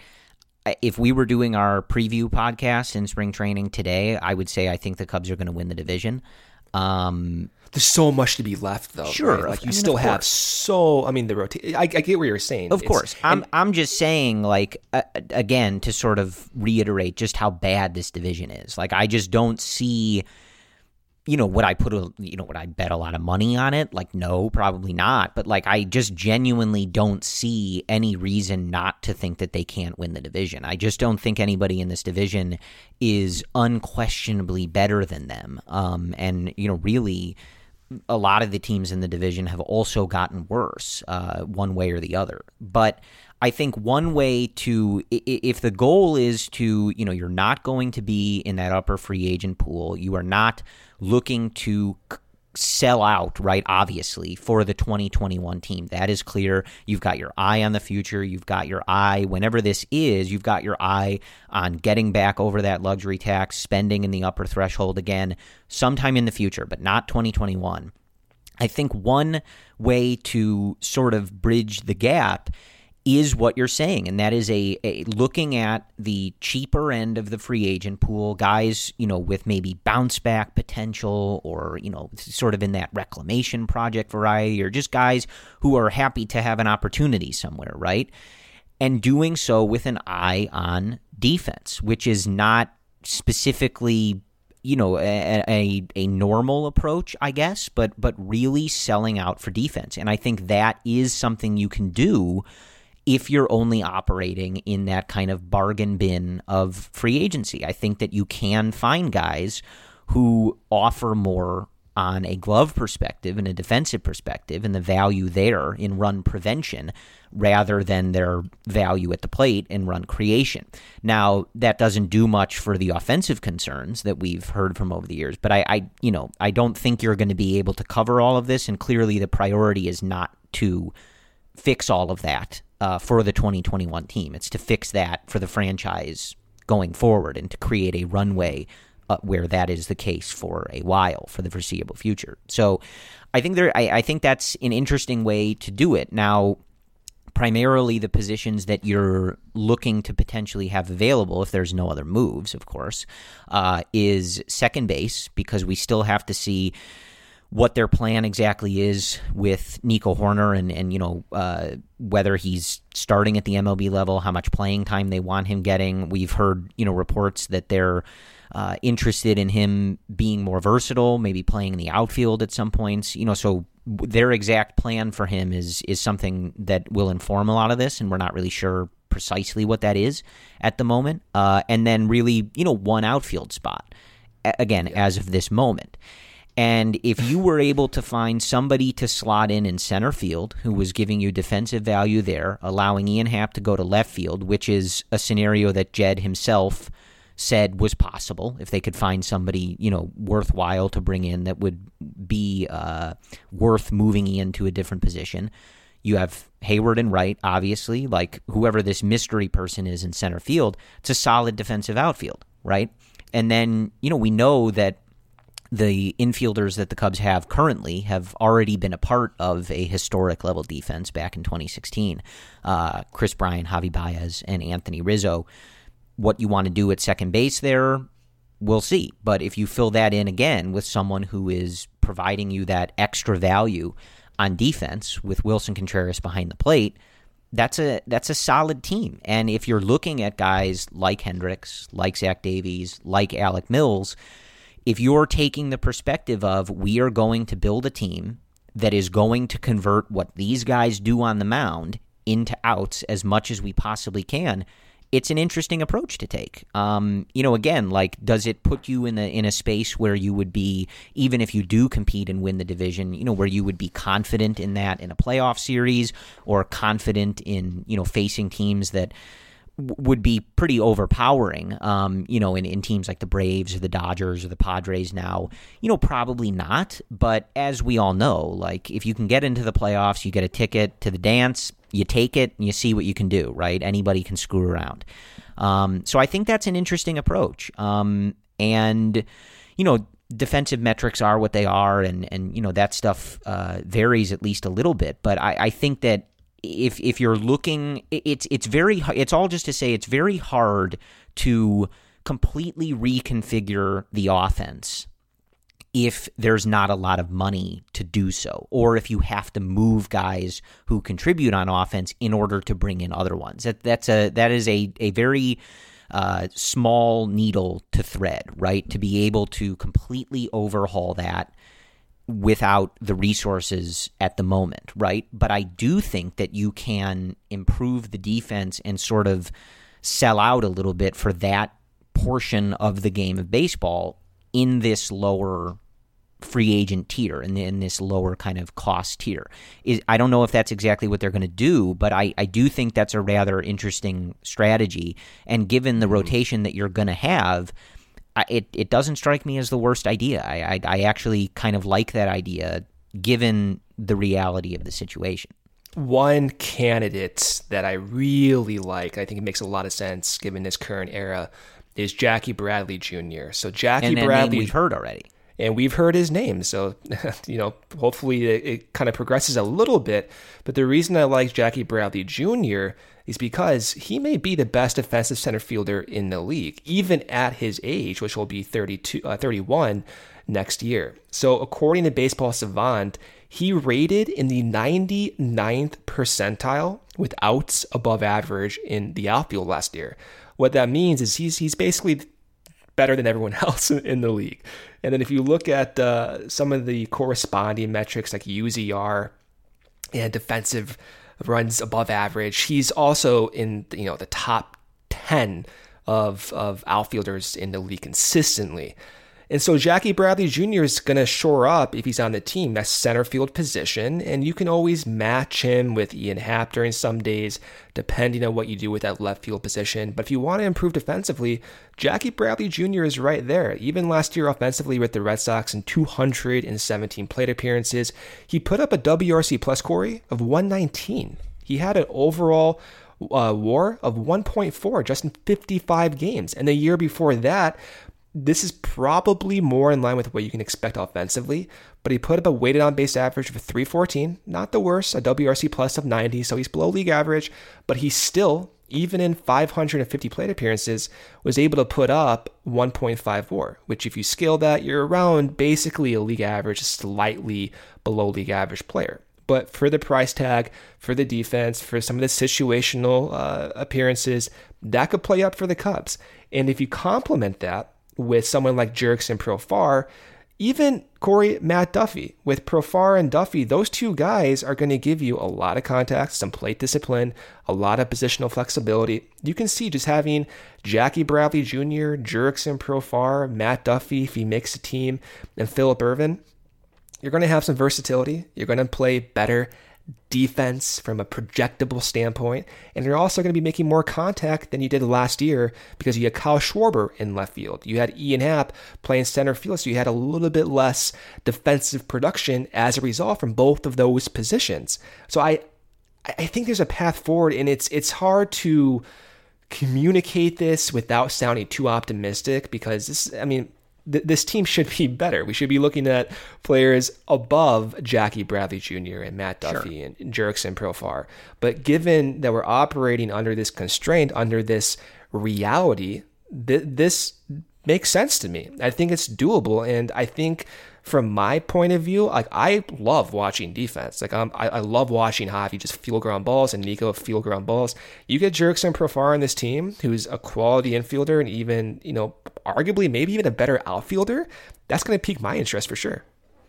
if we were doing our preview podcast in spring training today, I would say I think the Cubs are going to win the division. Um, There's so much to be left, though. Sure, right? Like you I mean, still have so. I mean, the rotation. I, I get what you're saying. Of It's, course, I'm. and, I'm just saying, like uh, again, to sort of reiterate just how bad this division is. Like, I just don't see you know, would I put a, you know, would I bet a lot of money on it? Like, no, probably not. But like, I just genuinely don't see any reason not to think that they can't win the division. I just don't think anybody in this division is unquestionably better than them. Um, and, you know, really, a lot of the teams in the division have also gotten worse, uh, one way or the other. But I think one way to, if the goal is to, you know, you're not going to be in that upper free agent pool, you are not looking to sell out, right, obviously, for the twenty twenty-one team. That is clear. You've got your eye on the future. You've got your eye, whenever this is, you've got your eye on getting back over that luxury tax, spending in the upper threshold again sometime in the future, but not twenty twenty-one. I think one way to sort of bridge the gap is what you're saying, and that is a, a looking at the cheaper end of the free agent pool, guys, you know, with maybe bounce back potential, or, you know, sort of in that reclamation project variety, or just guys who are happy to have an opportunity somewhere, right? And doing so with an eye on defense, which is not specifically, you know, a, a, a normal approach, I guess, but but really selling out for defense. And I think that is something you can do if you're only operating in that kind of bargain bin of free agency. I think that you can find guys who offer more on a glove perspective and a defensive perspective, and the value there in run prevention rather than their value at the plate in run creation. Now, that doesn't do much for the offensive concerns that we've heard from over the years, but I, I you know, I don't think you're going to be able to cover all of this, and clearly the priority is not to fix all of that Uh, for the twenty twenty-one team. It's to fix that for the franchise going forward and to create a runway uh, where that is the case for a while, for the foreseeable future. So I think there, I, I think that's an interesting way to do it. Now, primarily the positions that you're looking to potentially have available, if there's no other moves, of course, uh, is second base, because we still have to see what their plan exactly is with Nico Hoerner, and, and you know, uh, whether he's starting at the M L B level, how much playing time they want him getting. We've heard, you know, reports that they're uh, interested in him being more versatile, maybe playing in the outfield at some points. You know, so their exact plan for him is is something that will inform a lot of this, and we're not really sure precisely what that is at the moment. Uh, and then really, you know, one outfield spot, again, yeah. as of this moment. And if you were able to find somebody to slot in in center field who was giving you defensive value there, allowing Ian Happ to go to left field, which is a scenario that Jed himself said was possible if they could find somebody, you know, worthwhile to bring in that would be uh, worth moving Ian to a different position. You have Hayward and Wright, obviously, like whoever this mystery person is in center field. It's a solid defensive outfield, right? And then, you know, we know that the infielders that the Cubs have currently have already been a part of a historic level defense back in twenty sixteen. Uh, Chris Bryant, Javi Baez, and Anthony Rizzo. What you want to do at second base there, we'll see. But if you fill that in again with someone who is providing you that extra value on defense with Wilson Contreras behind the plate, that's a that's a solid team. And if you're looking at guys like Hendricks, like Zach Davies, like Alec Mills, if you're taking the perspective of we are going to build a team that is going to convert what these guys do on the mound into outs as much as we possibly can, it's an interesting approach to take. Um, you know, again, like, does it put you in a in a space where you would be, even if you do compete and win the division, you know, where you would be confident in that in a playoff series, or confident in, you know, facing teams that would be pretty overpowering, um, you know, in, in teams like the Braves or the Dodgers or the Padres now? You know, probably not. But as we all know, like, if you can get into the playoffs, you get a ticket to the dance, you take it, and you see what you can do, right? Anybody can screw around. Um, so I think that's an interesting approach. Um, and, you know, defensive metrics are what they are, and, and you know, that stuff uh, varies at least a little bit. But I, I think that If if you're looking, it's it's very it's all just to say it's very hard to completely reconfigure the offense if there's not a lot of money to do so, or if you have to move guys who contribute on offense in order to bring in other ones. That that's a that is a a very uh, small needle to thread, right? To be able to completely overhaul that without the resources at the moment, right? But I do think that you can improve the defense and sort of sell out a little bit for that portion of the game of baseball in this lower free agent tier, in, in this lower kind of cost tier. Is I don't know if that's exactly what they're going to do, but I, I do think that's a rather interesting strategy. And given the rotation that you're going to have, I, it, it doesn't strike me as the worst idea. I, I I actually kind of like that idea given the reality of the situation. One candidate that I really like, I think it makes a lot of sense given this current era, is Jackie Bradley Junior So Jackie and Bradley, we've heard already. And we've heard his name, so you know, hopefully it, it kind of progresses a little bit. But the reason I like Jackie Bradley Junior is because he may be the best defensive center fielder in the league, even at his age, which will be thirty-two, uh, thirty-one next year. So according to Baseball Savant, he rated in the ninety-ninth percentile with outs above average in the outfield last year. What that means is he's he's basically better than everyone else in the league. And then if you look at uh, some of the corresponding metrics like U Z R and defensive runs above average, he's also in you know the top ten of of outfielders in the league consistently. And so Jackie Bradley Junior is going to shore up, if he's on the team, that center field position, and you can always match him with Ian Happ during some days, depending on what you do with that left field position. But if you want to improve defensively, Jackie Bradley Junior is right there. Even last year offensively with the Red Sox in two hundred seventeen plate appearances, he put up a W R C plus, Corey, of one nineteen. He had an overall uh, WAR of one point four just in fifty-five games. And the year before that, this is probably more in line with what you can expect offensively, but he put up a weighted on base average of three fourteen, not the worst, a W R C plus of ninety, so he's below league average, but he still, even in five hundred fifty plate appearances, was able to put up one point five WAR, which if you scale that, you're around basically a league average, slightly below league average player. But for the price tag, for the defense, for some of the situational uh, appearances, that could play up for the Cubs. And if you complement that with someone like Jurickson Profar, even Corey, Matt Duffy. With Profar and Duffy, those two guys are going to give you a lot of contact, some plate discipline, a lot of positional flexibility. You can see just having Jackie Bradley Junior, Jurickson Profar, Matt Duffy, if he makes a team, and Phillip Ervin, you're going to have some versatility. You're going to play better defense from a projectable standpoint, and you're also going to be making more contact than you did last year because you had Kyle Schwarber in left field. You had Ian Happ playing center field, so you had a little bit less defensive production as a result from both of those positions. So I I think there's a path forward, and it's it's hard to communicate this without sounding too optimistic because this, I mean, this team should be better. We should be looking at players above Jackie Bradley Junior and Matt Duffy sure. and Jurickson Profar. But given that we're operating under this constraint, under this reality, th- this makes sense to me. I think it's doable. And I think from my point of view, like I love watching defense. Like um, I, I love watching Javi just field ground balls and Nico field ground balls. You get Jurickson Profar on this team, who's a quality infielder and even, you know, arguably maybe even a better outfielder. That's going to pique my interest for sure.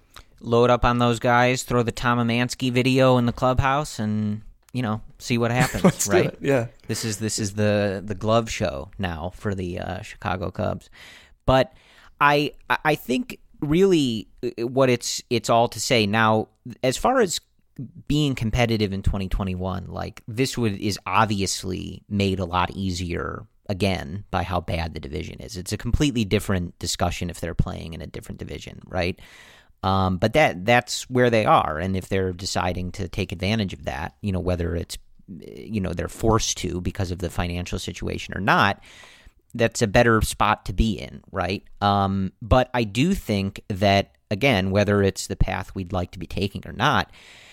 Load up on those guys, throw the Tom Amansky video in the clubhouse, and you know, see what happens. Let's right? do it. Yeah. This is this is the the glove show now for the uh, Chicago Cubs. But I I think really what it's it's all to say now, as far as being competitive in twenty twenty-one, like this would is obviously made a lot easier again by how bad the division is. It's a completely different discussion if they're playing in a different division, right? Um, but that that's where they are, and if they're deciding to take advantage of that, you know, whether it's you know they're forced to because of the financial situation or not, that's a better spot to be in, right? Um, but I do think that, again, whether it's the path we'd like to be taking or not,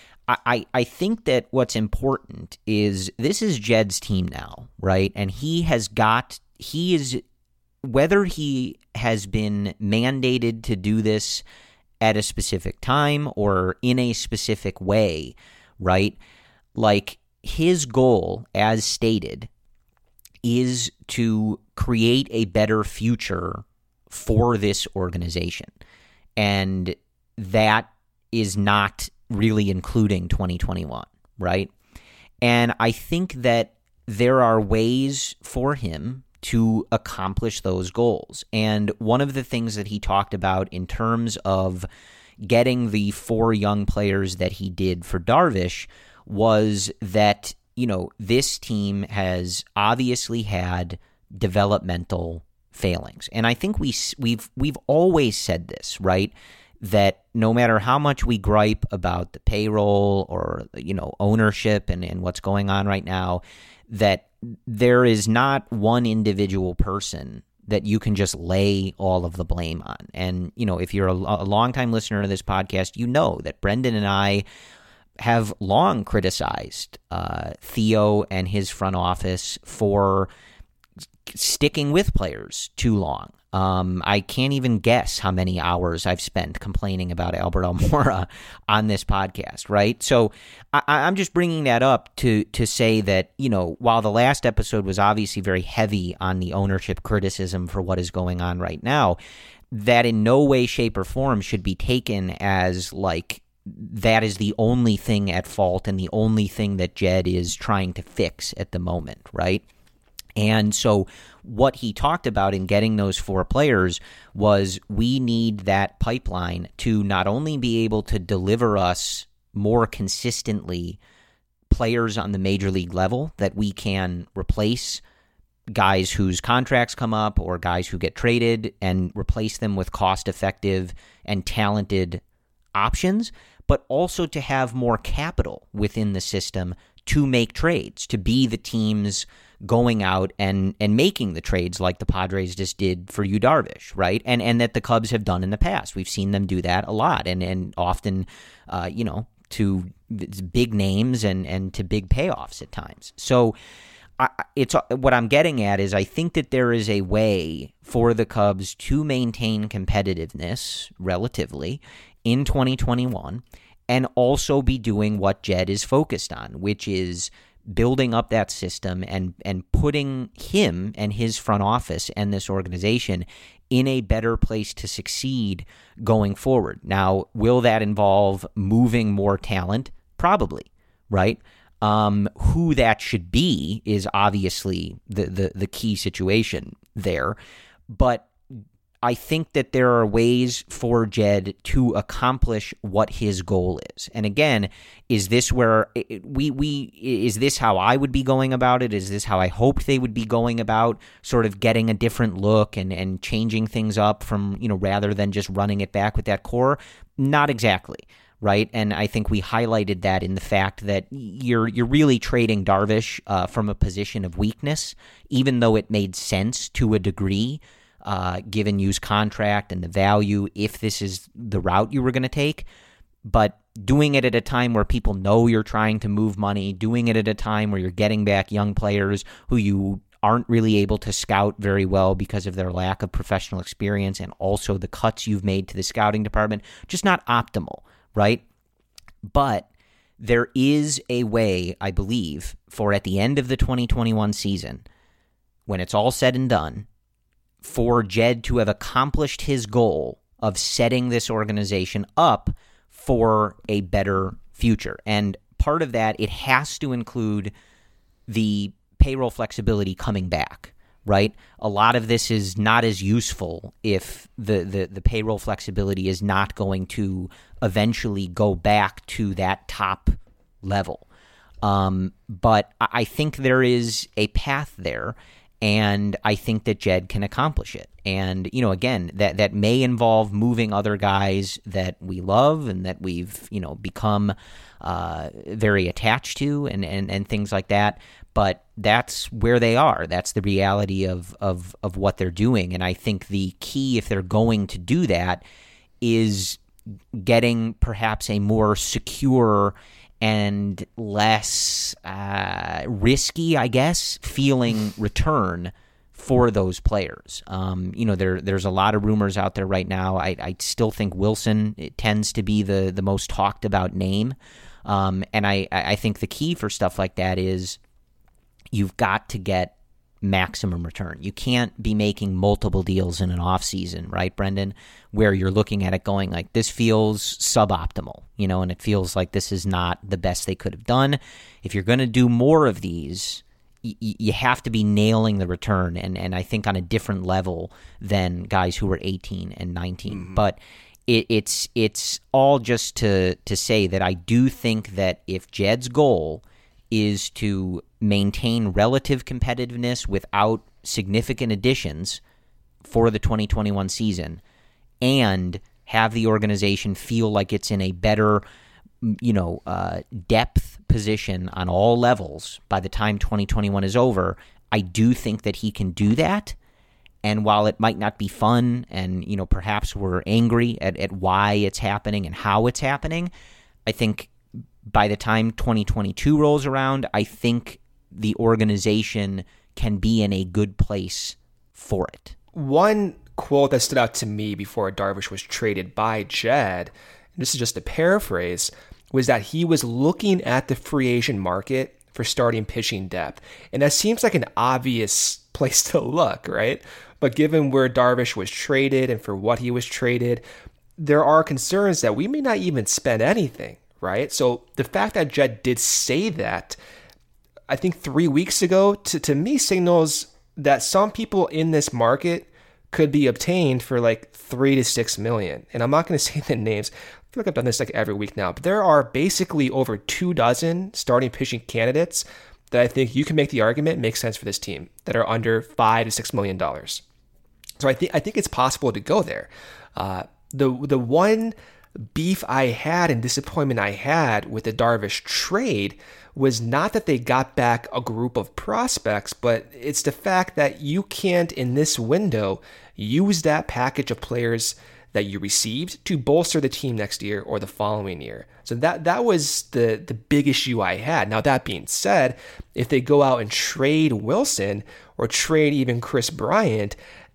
I, I think that what's important is this is Jed's team now, right? And he has got, he is, whether he has been mandated to do this at a specific time or in a specific way, right? Like his goal, as stated, is to create a better future for this organization. And that is not really including twenty twenty-one, right? And I think that there are ways for him to accomplish those goals. And one of the things that he talked about in terms of getting the four young players that he did for Darvish was that, you know, this team has obviously had developmental failings. And I think we we've we've always said this, right? That no matter how much we gripe about the payroll or, you know, ownership and, and what's going on right now, that there is not one individual person that you can just lay all of the blame on. And, you know, if you're a, a longtime listener to this podcast, you know that Brendan and I have long criticized uh, Theo and his front office for sticking with players too long. Um, I can't even guess how many hours I've spent complaining about Albert Almora on this podcast, right? So I, I'm just bringing that up to to say that, you know, while the last episode was obviously very heavy on the ownership criticism for what is going on right now, that in no way, shape, or form should be taken as like that is the only thing at fault and the only thing that Jed is trying to fix at the moment, right? And so what he talked about in getting those four players was we need that pipeline to not only be able to deliver us more consistently players on the major league level that we can replace guys whose contracts come up or guys who get traded and replace them with cost-effective and talented options, but also to have more capital within the system to make trades, to be the teams going out and, and making the trades like the Padres just did for Yu Darvish, right? And and that the Cubs have done in the past. We've seen them do that a lot, and and often, uh, you know, to big names and, and to big payoffs at times. So I, it's what I'm getting at is I think that there is a way for the Cubs to maintain competitiveness relatively in twenty twenty-one and also be doing what Jed is focused on, which is building up that system and and putting him and his front office and this organization in a better place to succeed going forward. Now, will that involve moving more talent? Probably, right? Um, who that should be is obviously the, the, the key situation there. But I think that there are ways for Jed to accomplish what his goal is. And again, is this where we we is this how I would be going about it? Is this how I hoped they would be going about sort of getting a different look and, and changing things up from, you know, rather than just running it back with that core? Not exactly, right? And I think we highlighted that in the fact that you're you're really trading Darvish uh, from a position of weakness, even though it made sense to a degree. Uh, given Yu's contract and the value, if this is the route you were going to take, but doing it at a time where people know you're trying to move money, doing it at a time where you're getting back young players who you aren't really able to scout very well because of their lack of professional experience and also the cuts you've made to the scouting department, just not optimal, right? But there is a way, I believe, for at the end of the twenty twenty-one season, when it's all said and done, for Jed to have accomplished his goal of setting this organization up for a better future. And part of that, it has to include the payroll flexibility coming back, right? A lot of this is not as useful if the, the, the payroll flexibility is not going to eventually go back to that top level. Um, but I think there is a path there. And I think that Jed can accomplish it. And, you know, again, that, that may involve moving other guys that we love and that we've, you know, become uh, very attached to and, and, and things like that. But that's where they are. That's the reality of, of, of what they're doing. And I think the key, if they're going to do that, is getting perhaps a more secure and less uh, risky, I guess, feeling return for those players. Um, you know, there there's a lot of rumors out there right now. I, I still think Wilson it tends to be the, the most talked about name. Um, and I, I think the key for stuff like that is you've got to get maximum return. You can't be making multiple deals in an offseason, right, Brendan, where you're looking at it going like, this feels suboptimal, you know, and it feels like this is not the best they could have done. If you're going to do more of these, y- you have to be nailing the return, and, and I think on a different level than guys who were eighteen and nineteen. Mm-hmm. But it, it's it's all just to to say that I do think that if Jed's goal is to maintain relative competitiveness without significant additions for the twenty twenty-one season and have the organization feel like it's in a better, you know, uh, depth position on all levels by the time twenty twenty-one is over, I do think that he can do that. And while it might not be fun and, you know, perhaps we're angry at, at why it's happening and how it's happening, I think by the time twenty twenty-two rolls around, I think the organization can be in a good place for it. One quote that stood out to me before Darvish was traded by Jed, and this is just a paraphrase, was that he was looking at the free agent market for starting pitching depth. And that seems like an obvious place to look, right? But given where Darvish was traded and for what he was traded, there are concerns that we may not even spend anything. Right? So the fact that Jed did say that, I think three weeks ago, to, to me signals that some people in this market could be obtained for like three to six million. And I'm not going to say the names. I feel like I've done this like every week now, but there are basically over two dozen starting pitching candidates that I think you can make the argument makes sense for this team that are under five to six million dollars. So I think I think it's possible to go there. Uh, the the one beef I had and disappointment I had with the Darvish trade was not that they got back a group of prospects, but it's the fact that you can't, in this window, use that package of players that you received to bolster the team next year or the following year. So that that was the, the big issue I had. Now, that being said, if they go out and trade Wilson or trade even Kris Bryant,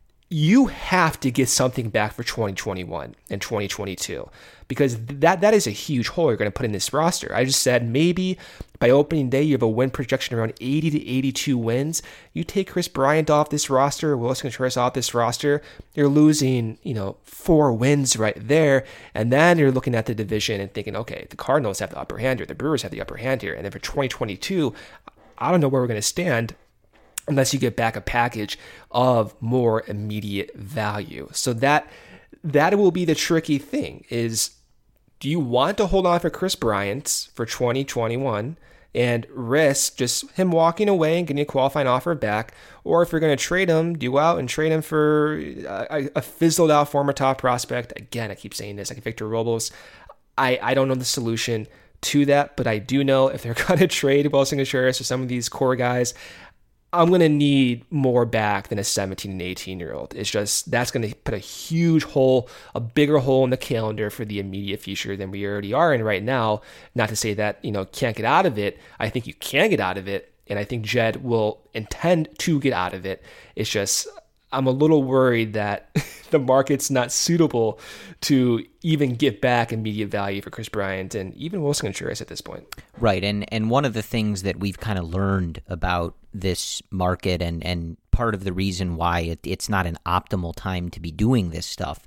you have to get something back for twenty twenty-one and twenty twenty-two because that that is a huge hole you're going to put in this roster. I just said maybe by opening day you have a win projection around eighty to eighty-two wins. You take Kris Bryant off this roster, Wilson Contreras off this roster, you're losing, you know, four wins right there. And then you're looking at the division and thinking, okay, the Cardinals have the upper hand here, the Brewers have the upper hand here. And then for twenty twenty-two, I don't know where we're going to stand unless you get back a package of more immediate value. So that that will be the tricky thing is, do you want to hold on for Kris Bryant for twenty twenty-one and risk just him walking away and getting a qualifying offer back? Or if you're going to trade him, do you go out and trade him for a, a fizzled out former top prospect? Again, I keep saying this, like Victor Robles. I, I don't know the solution to that, but I do know if they're going to trade Wilson Contreras or some of these core guys, I'm going to need more back than a seventeen and eighteen year old. It's just, that's going to put a huge hole, a bigger hole in the calendar for the immediate future than we already are in right now. Not to say that, you know, can't get out of it. I think you can get out of it. And I think Jed will intend to get out of it. It's just, I'm a little worried that the market's not suitable to even get back immediate value for Kris Bryant and even Wilson Contreras at this point. Right, and and one of the things that we've kind of learned about this market and, and part of the reason why it, it's not an optimal time to be doing this stuff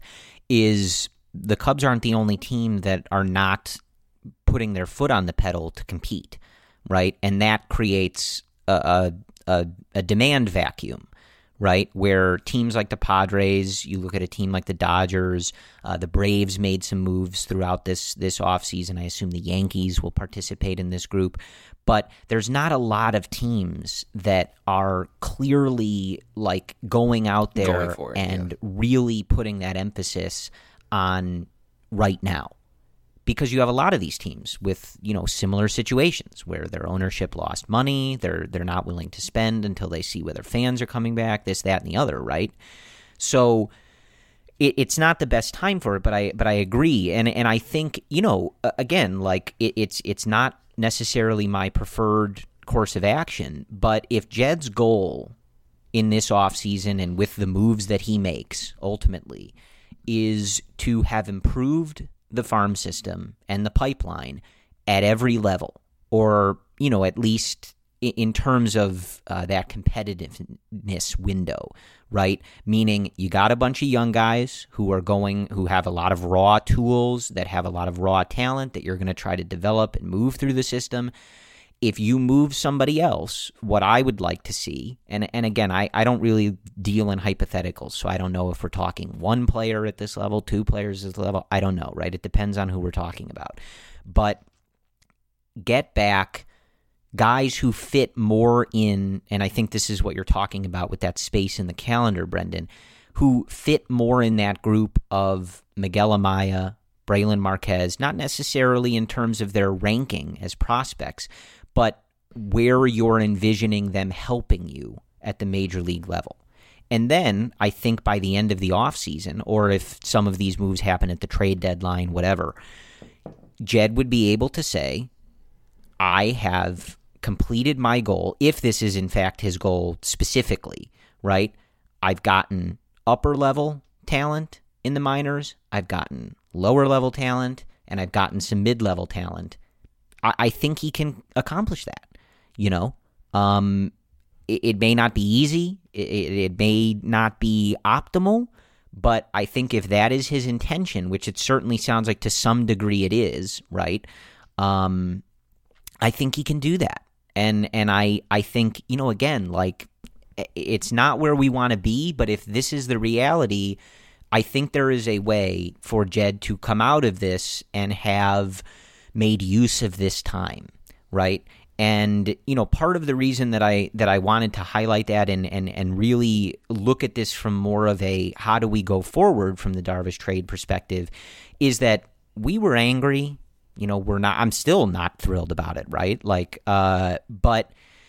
is the Cubs aren't the only team that are not putting their foot on the pedal to compete, right? And that creates a a, a, a demand vacuum. Right, where teams like the Padres, you look at a team like the Dodgers, uh, the Braves made some moves throughout this this offseason. I assume the Yankees will participate in this group. But there's not a lot of teams that are clearly like going out there going for it, and yeah. really putting that emphasis on right now. Because you have a lot of these teams with, you know, similar situations where their ownership lost money, they're they're not willing to spend until they see whether fans are coming back, this, that, and the other, right? So it, it's not the best time for it, but I but I agree, and and I think, you know, again, like it, it's it's not necessarily my preferred course of action, but if Jed's goal in this offseason and with the moves that he makes ultimately is to have improved the farm system and the pipeline at every level, or, you know, at least in terms of uh, that competitiveness window, right? Meaning you got a bunch of young guys who are going, who have a lot of raw tools, that have a lot of raw talent that you're going to try to develop and move through the system. If you move somebody else, what I would like to see, and and again, I, I don't really deal in hypotheticals, so I don't know if we're talking one player at this level, two players at this level, I don't know, right? It depends on who we're talking about. But get back guys who fit more in, and I think this is what you're talking about with that space in the calendar, Brendan, who fit more in that group of Miguel Amaya, Brailyn Marquez, not necessarily in terms of their ranking as prospects, but where you're envisioning them helping you at the major league level. And then I think by the end of the offseason, or if some of these moves happen at the trade deadline, whatever, Jed would be able to say, I have completed my goal, if this is in fact his goal specifically, right? I've gotten upper level talent in the minors, I've gotten lower level talent, and I've gotten some mid-level talent. I, I think he can accomplish that, you know? Um, it, it may not be easy, it, it may not be optimal, but I think if that is his intention, which it certainly sounds like to some degree it is, right? Um, I think he can do that. And and I, I think, you know, again, like, it's not where we want to be, but if this is the reality, I think there is a way for Jed to come out of this and have made use of this time, right? And, you know, part of the reason that I that I wanted to highlight that and, and, and really look at this from more of a how do we go forward from the Darvish trade perspective is that we were angry. You know, we're not, I'm still not thrilled about it, right? Like, uh, but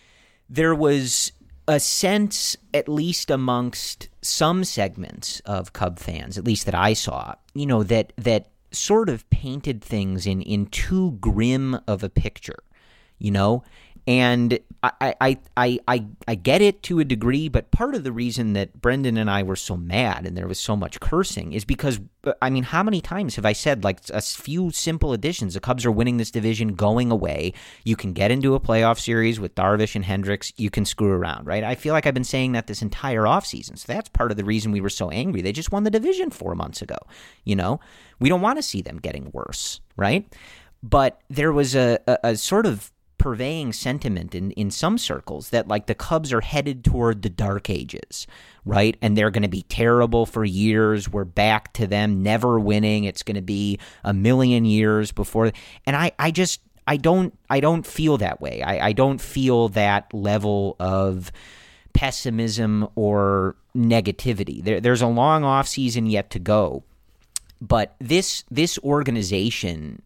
there was a sense, at least amongst some segments of Cub fans, at least that I saw, you know, that that sort of painted things in, in too grim of a picture, you know? And I, I, I, I, I get it to a degree, but part of the reason that Brendan and I were so mad and there was so much cursing is because, I mean, how many times have I said, like, a few simple additions, the Cubs are winning this division, going away, you can get into a playoff series with Darvish and Hendricks, you can screw around, right? I feel like I've been saying that this entire offseason, so that's part of the reason we were so angry. They just won the division four months ago, you know? We don't want to see them getting worse, right? But there was a, a, a sort of purveying sentiment in, in some circles that, like, the Cubs are headed toward the dark ages, right? And they're going to be terrible for years. We're back to them never winning. It's going to be a million years before. And I, I just, I don't, I don't feel that way. I, I don't feel that level of pessimism or negativity. There, there's a long off season yet to go, but this, this organization,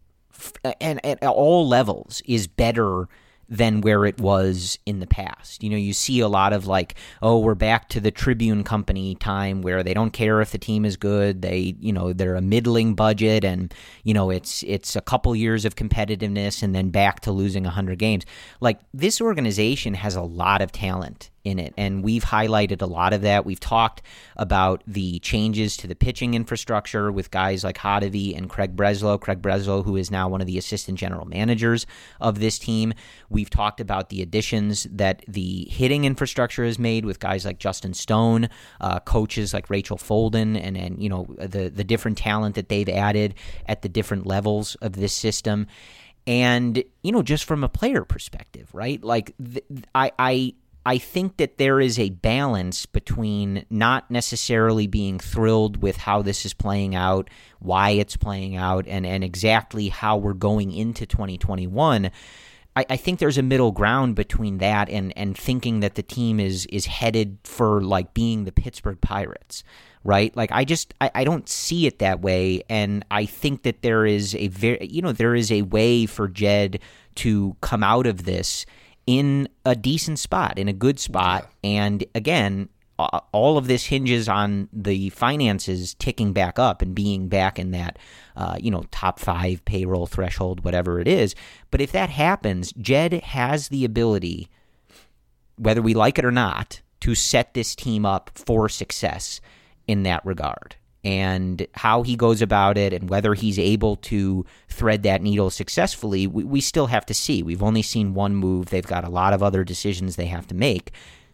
and at all levels, is better than where it was in the past. You know, you see a lot of like, oh, we're back to the Tribune Company time where they don't care if the team is good. They, you know, they're a middling budget and, you know, it's it's a couple years of competitiveness and then back to losing one hundred games. Like, this organization has a lot of talent in it, and we've highlighted a lot of that. We've talked about the changes to the pitching infrastructure with guys like Hottovy and Craig Breslow. Craig Breslow, who is now one of the assistant general managers of this team. We've talked about the additions that the hitting infrastructure has made with guys like Justin Stone, uh, coaches like Rachel Folden, and and you know the the different talent that they've added at the different levels of this system. And you know, just from a player perspective, right? Like th- I I. I think that there is a balance between not necessarily being thrilled with how this is playing out, why it's playing out, and, and exactly how we're going into twenty twenty-one. I, I think there's a middle ground between that and, and thinking that the team is is headed for, like, being the Pittsburgh Pirates, right? Like, I just, I, I don't see it that way, and I think that there is a very, you know, there is a way for Jed to come out of this in a decent spot, in a good spot. Yeah. And again, all of this hinges on the finances ticking back up and being back in that, uh, you know, top five payroll threshold, whatever it is. But if that happens, Jed has the ability, whether we like it or not, to set this team up for success in that regard. And how he goes about it and whether he's able to thread that needle successfully, we, we still have to see. We've only seen one move. They've got a lot of other decisions they have to make.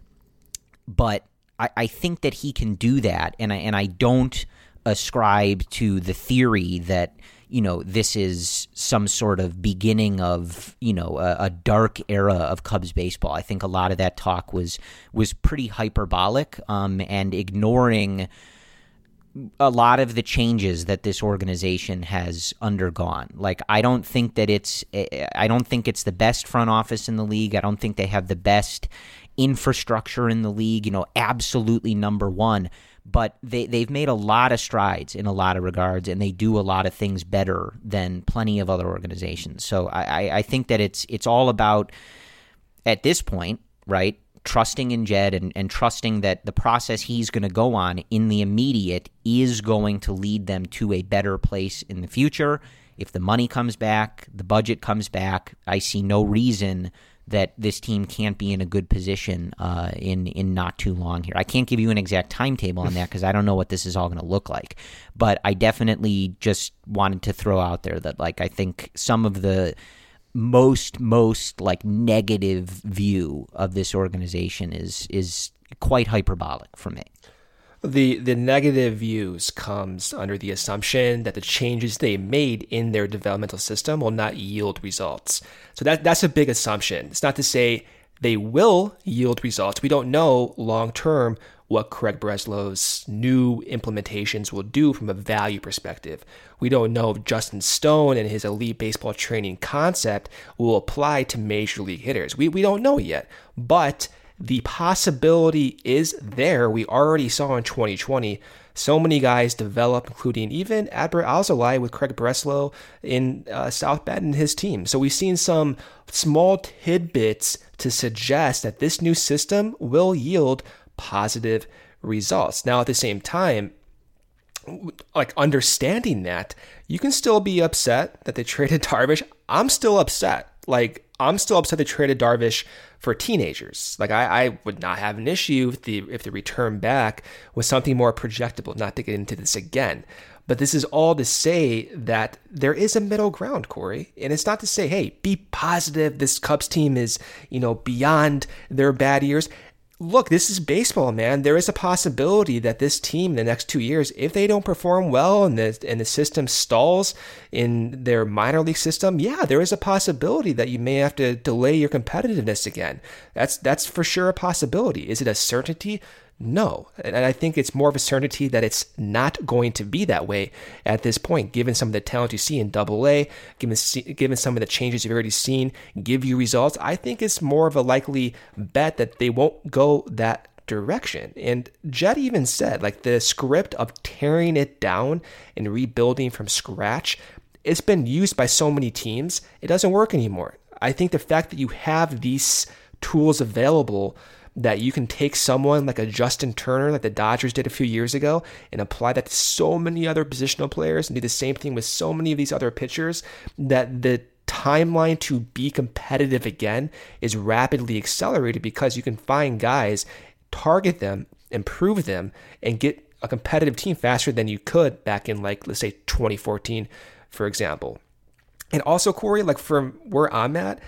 But I, I think that he can do that, and I, and I don't ascribe to the theory that, you know, this is some sort of beginning of, you know, a, a dark era of Cubs baseball. I think a lot of that talk was was pretty hyperbolic um, and ignoring a lot of the changes that this organization has undergone. Like, I don't think that it's, I don't think it's the best front office in the league. I don't think they have the best infrastructure in the league, you know, absolutely number one. But they, they've made a lot of strides in a lot of regards, and they do a lot of things better than plenty of other organizations. So I, I think that it's it's all about, at this point, right, trusting in Jed and, and trusting that the process he's going to go on in the immediate is going to lead them to a better place in the future. If the money comes back, the budget comes back, I see no reason that this team can't be in a good position uh, in in not too long here. I can't give you an exact timetable on that because I don't know what this is all going to look like. But I definitely just wanted to throw out there that, like, I think some of the most most like negative view of this organization is is quite hyperbolic for me. The the negative views comes under the assumption that the changes they made in their developmental system will not yield results. So that that's a big assumption. It's not to say they will yield results. We don't know long term what Craig Breslow's new implementations will do from a value perspective. We don't know if Justin Stone and his elite baseball training concept will apply to major league hitters. We we don't know yet, but the possibility is there. We already saw in twenty twenty so many guys develop, including even Adbert Alzolay with Craig Breslow in uh, South Bend and his team. So we've seen some small tidbits to suggest that this new system will yield positive results. Now, at the same time, like, understanding that, you can still be upset that they traded Darvish. I'm still upset. Like, I'm still upset they traded Darvish for teenagers. Like, I, I would not have an issue if the if the return back was something more projectable, not to get into this again. But this is all to say that there is a middle ground, Corey. And it's not to say, hey, be positive. This Cubs team is, you know, beyond their bad years. Look, this is baseball, man. There is a possibility that this team in the next two years, if they don't perform well and the and the system stalls in their minor league system, yeah, there is a possibility that you may have to delay your competitiveness again. That's that's for sure a possibility. Is it a certainty? No. And I think it's more of a certainty that it's not going to be that way at this point, given some of the talent you see in Double A, given, given some of the changes you've already seen give you results. I think it's more of a likely bet that they won't go that direction. And Jed even said, like, the script of tearing it down and rebuilding from scratch, it's been used by so many teams, it doesn't work anymore. I think the fact that you have these tools available, that you can take someone like a Justin Turner, like the Dodgers did a few years ago, and apply that to so many other positional players and do the same thing with so many of these other pitchers, that the timeline to be competitive again is rapidly accelerated because you can find guys, target them, improve them, and get a competitive team faster than you could back in, like, let's say twenty fourteen, for example. And also, Corey, like, from where I'm at,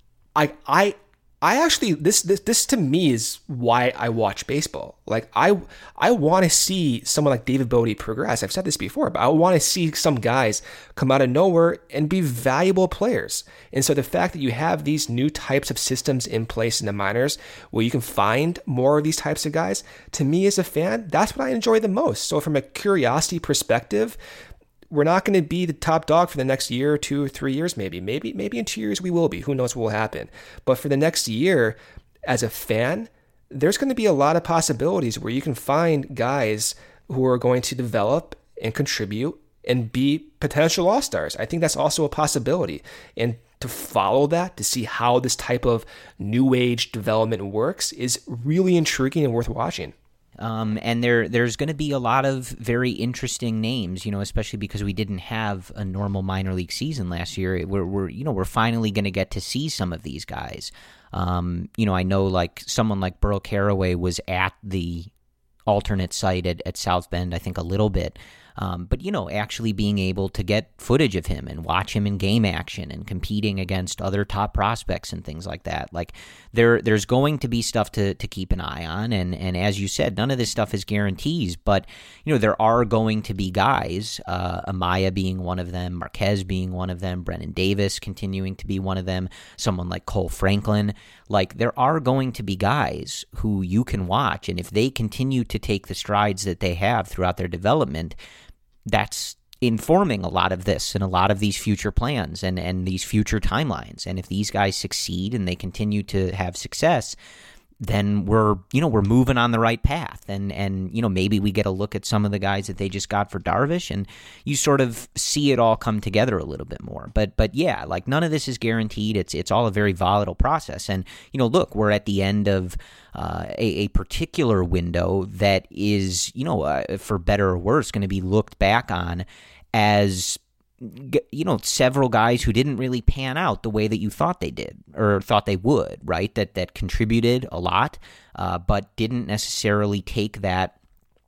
I I I actually, this, this this to me is why I watch baseball. Like, I I want to see someone like David Bote progress. I've said this before, but I want to see some guys come out of nowhere and be valuable players. And so the fact that you have these new types of systems in place in the minors where you can find more of these types of guys, to me as a fan, that's what I enjoy the most. So from a curiosity perspective, we're not going to be the top dog for the next year or two or three years, maybe. Maybe maybe in two years we will be. Who knows what will happen? But for the next year, as a fan, there's going to be a lot of possibilities where you can find guys who are going to develop and contribute and be potential all-stars. I think that's also a possibility. And to follow that, to see how this type of new age development works, is really intriguing and worth watching. Um, and there, there's going to be a lot of very interesting names, you know, especially because we didn't have a normal minor league season last year. We're, we're you know, we're finally going to get to see some of these guys. Um, you know, I know, like, someone like Burl Carraway was at the alternate site at, at South Bend, I think a little bit. Um, but, you know, actually being able to get footage of him and watch him in game action and competing against other top prospects and things like that. Like there, there's going to be stuff to, to keep an eye on. And, and as you said, none of this stuff is guarantees, but, you know, there are going to be guys, uh, Amaya being one of them, Marquez being one of them, Brennan Davis continuing to be one of them, someone like Cole Franklin. Like there are going to be guys who you can watch. And if they continue to take the strides that they have throughout their development, that's informing a lot of this and a lot of these future plans and, and these future timelines. And if these guys succeed and they continue to have success, then we're, you know, we're moving on the right path. And, and, you know, maybe we get a look at some of the guys that they just got for Darvish and you sort of see it all come together a little bit more. But, but yeah, like none of this is guaranteed. It's, it's all a very volatile process. And, you know, look, we're at the end of uh, a, a particular window that is, you know, uh, for better or worse, going to be looked back on as, you know, several guys who didn't really pan out the way that you thought they did or thought they would, right? That that contributed a lot, uh, but didn't necessarily take that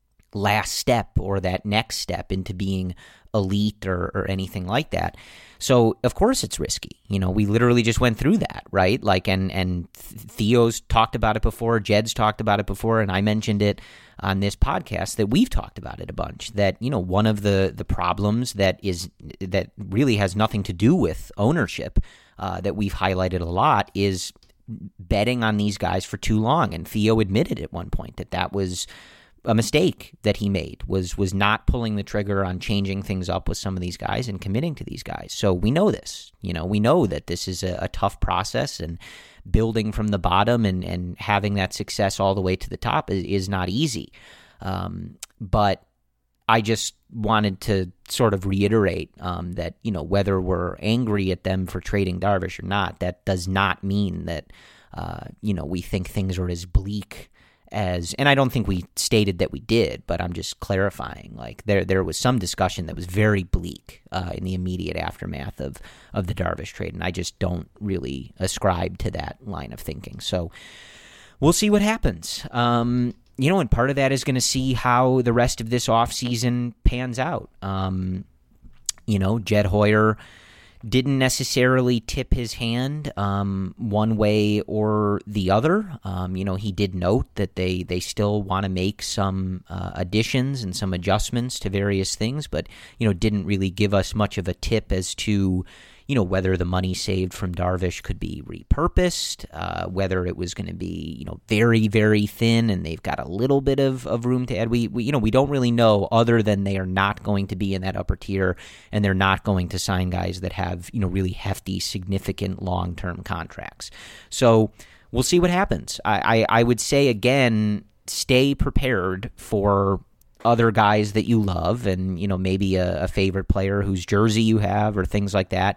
last step or that next step into being elite or, or anything like that. So, of course, it's risky. You know, we literally just went through that, right? Like, and, and Theo's talked about it before, Jed's talked about it before, and I mentioned it on this podcast that we've talked about it a bunch, that, you know, one of the, the problems that is, that really has nothing to do with ownership, uh, that we've highlighted a lot is betting on these guys for too long. And Theo admitted at one point that that was a mistake that he made, was was not pulling the trigger on changing things up with some of these guys and committing to these guys. So we know this, you know, we know that this is a, a tough process, and building from the bottom and, and having that success all the way to the top is, is not easy. Um, but I just wanted to sort of reiterate um, that, you know, whether we're angry at them for trading Darvish or not, that does not mean that, uh, you know, we think things are as bleak as, and I don't think we stated that we did, but I'm just clarifying, like there there was some discussion that was very bleak uh, in the immediate aftermath of, of the Darvish trade, and I just don't really ascribe to that line of thinking. So we'll see what happens. Um, you know, and part of that is going to see how the rest of this offseason pans out. Um, you know, Jed Hoyer didn't necessarily tip his hand um, one way or the other. Um, you know, he did note that they, they still want to make some uh, additions and some adjustments to various things, but, you know, didn't really give us much of a tip as to, you know, whether the money saved from Darvish could be repurposed, uh, whether it was going to be, you know, very, very thin and they've got a little bit of, of room to add. We, we, you know, we don't really know, other than they are not going to be in that upper tier and they're not going to sign guys that have, you know, really hefty, significant long-term contracts. So we'll see what happens. I, I, I would say, again, stay prepared for other guys that you love and, you know, maybe a, a favorite player whose jersey you have or things like that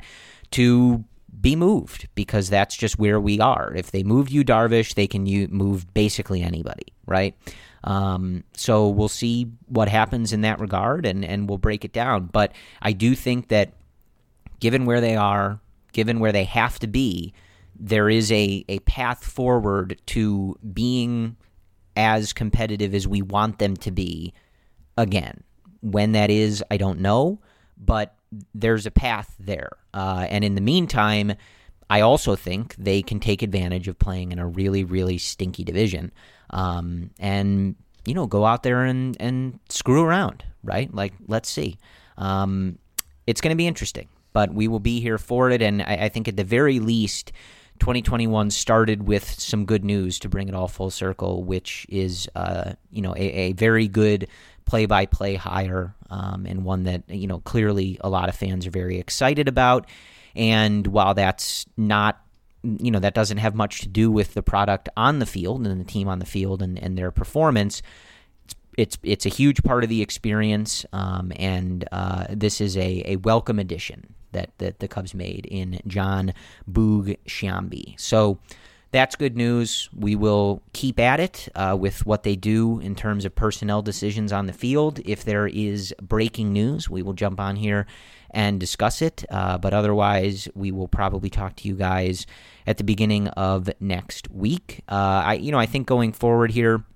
to be moved, because that's just where we are. If they moved you Darvish, they can you move basically anybody, right? Um, so we'll see what happens in that regard, and, and we'll break it down. But I do think that given where they are, given where they have to be, there is a, a path forward to being as competitive as we want them to be. Again, when that is, I don't know, but there's a path there. Uh, and in the meantime, I also think they can take advantage of playing in a really, really stinky division um, and, you know, go out there and, and screw around, right? Like, let's see. Um, it's going to be interesting, but we will be here for it. And I, I think at the very least, twenty twenty-one started with some good news to bring it all full circle, which is, uh, you know, a, a very good play-by-play hire, um, and one that, you know, clearly a lot of fans are very excited about. And while that's not, you know, that doesn't have much to do with the product on the field and the team on the field and, and their performance, it's, it's it's a huge part of the experience, um, and uh, this is a, a welcome addition that, that the Cubs made in John Boog Sciambi. So that's good news. We will keep at it uh, with what they do in terms of personnel decisions on the field. If there is breaking news, we will jump on here and discuss it. Uh, but otherwise, we will probably talk to you guys at the beginning of next week. Uh, I, you know, I think going forward here,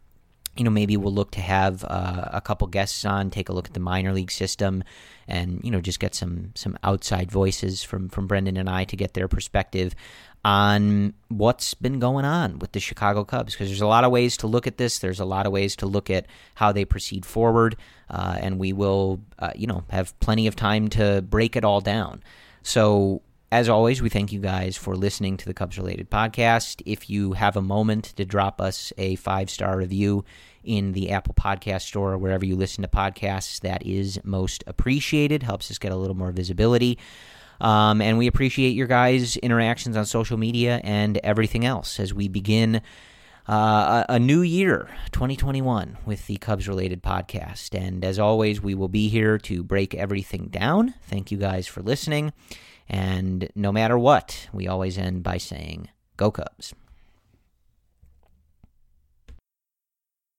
you know, maybe we'll look to have uh, a couple guests on, take a look at the minor league system, and, you know, just get some some outside voices from, from Brendan and I to get their perspective on what's been going on with the Chicago Cubs, because there's a lot of ways to look at this. There's a lot of ways to look at how they proceed forward, uh, and we will, uh, you know, have plenty of time to break it all down. So, as always, we thank you guys for listening to the Cubs-related podcast. If you have a moment to drop us a five-star review in the Apple Podcast Store or wherever you listen to podcasts, that is most appreciated. Helps us get a little more visibility. Um, and we appreciate your guys' interactions on social media and everything else as we begin uh, a, a new year, twenty twenty-one, with the Cubs-related podcast. And as always, we will be here to break everything down. Thank you guys for listening. And no matter what, we always end by saying, Go Cubs.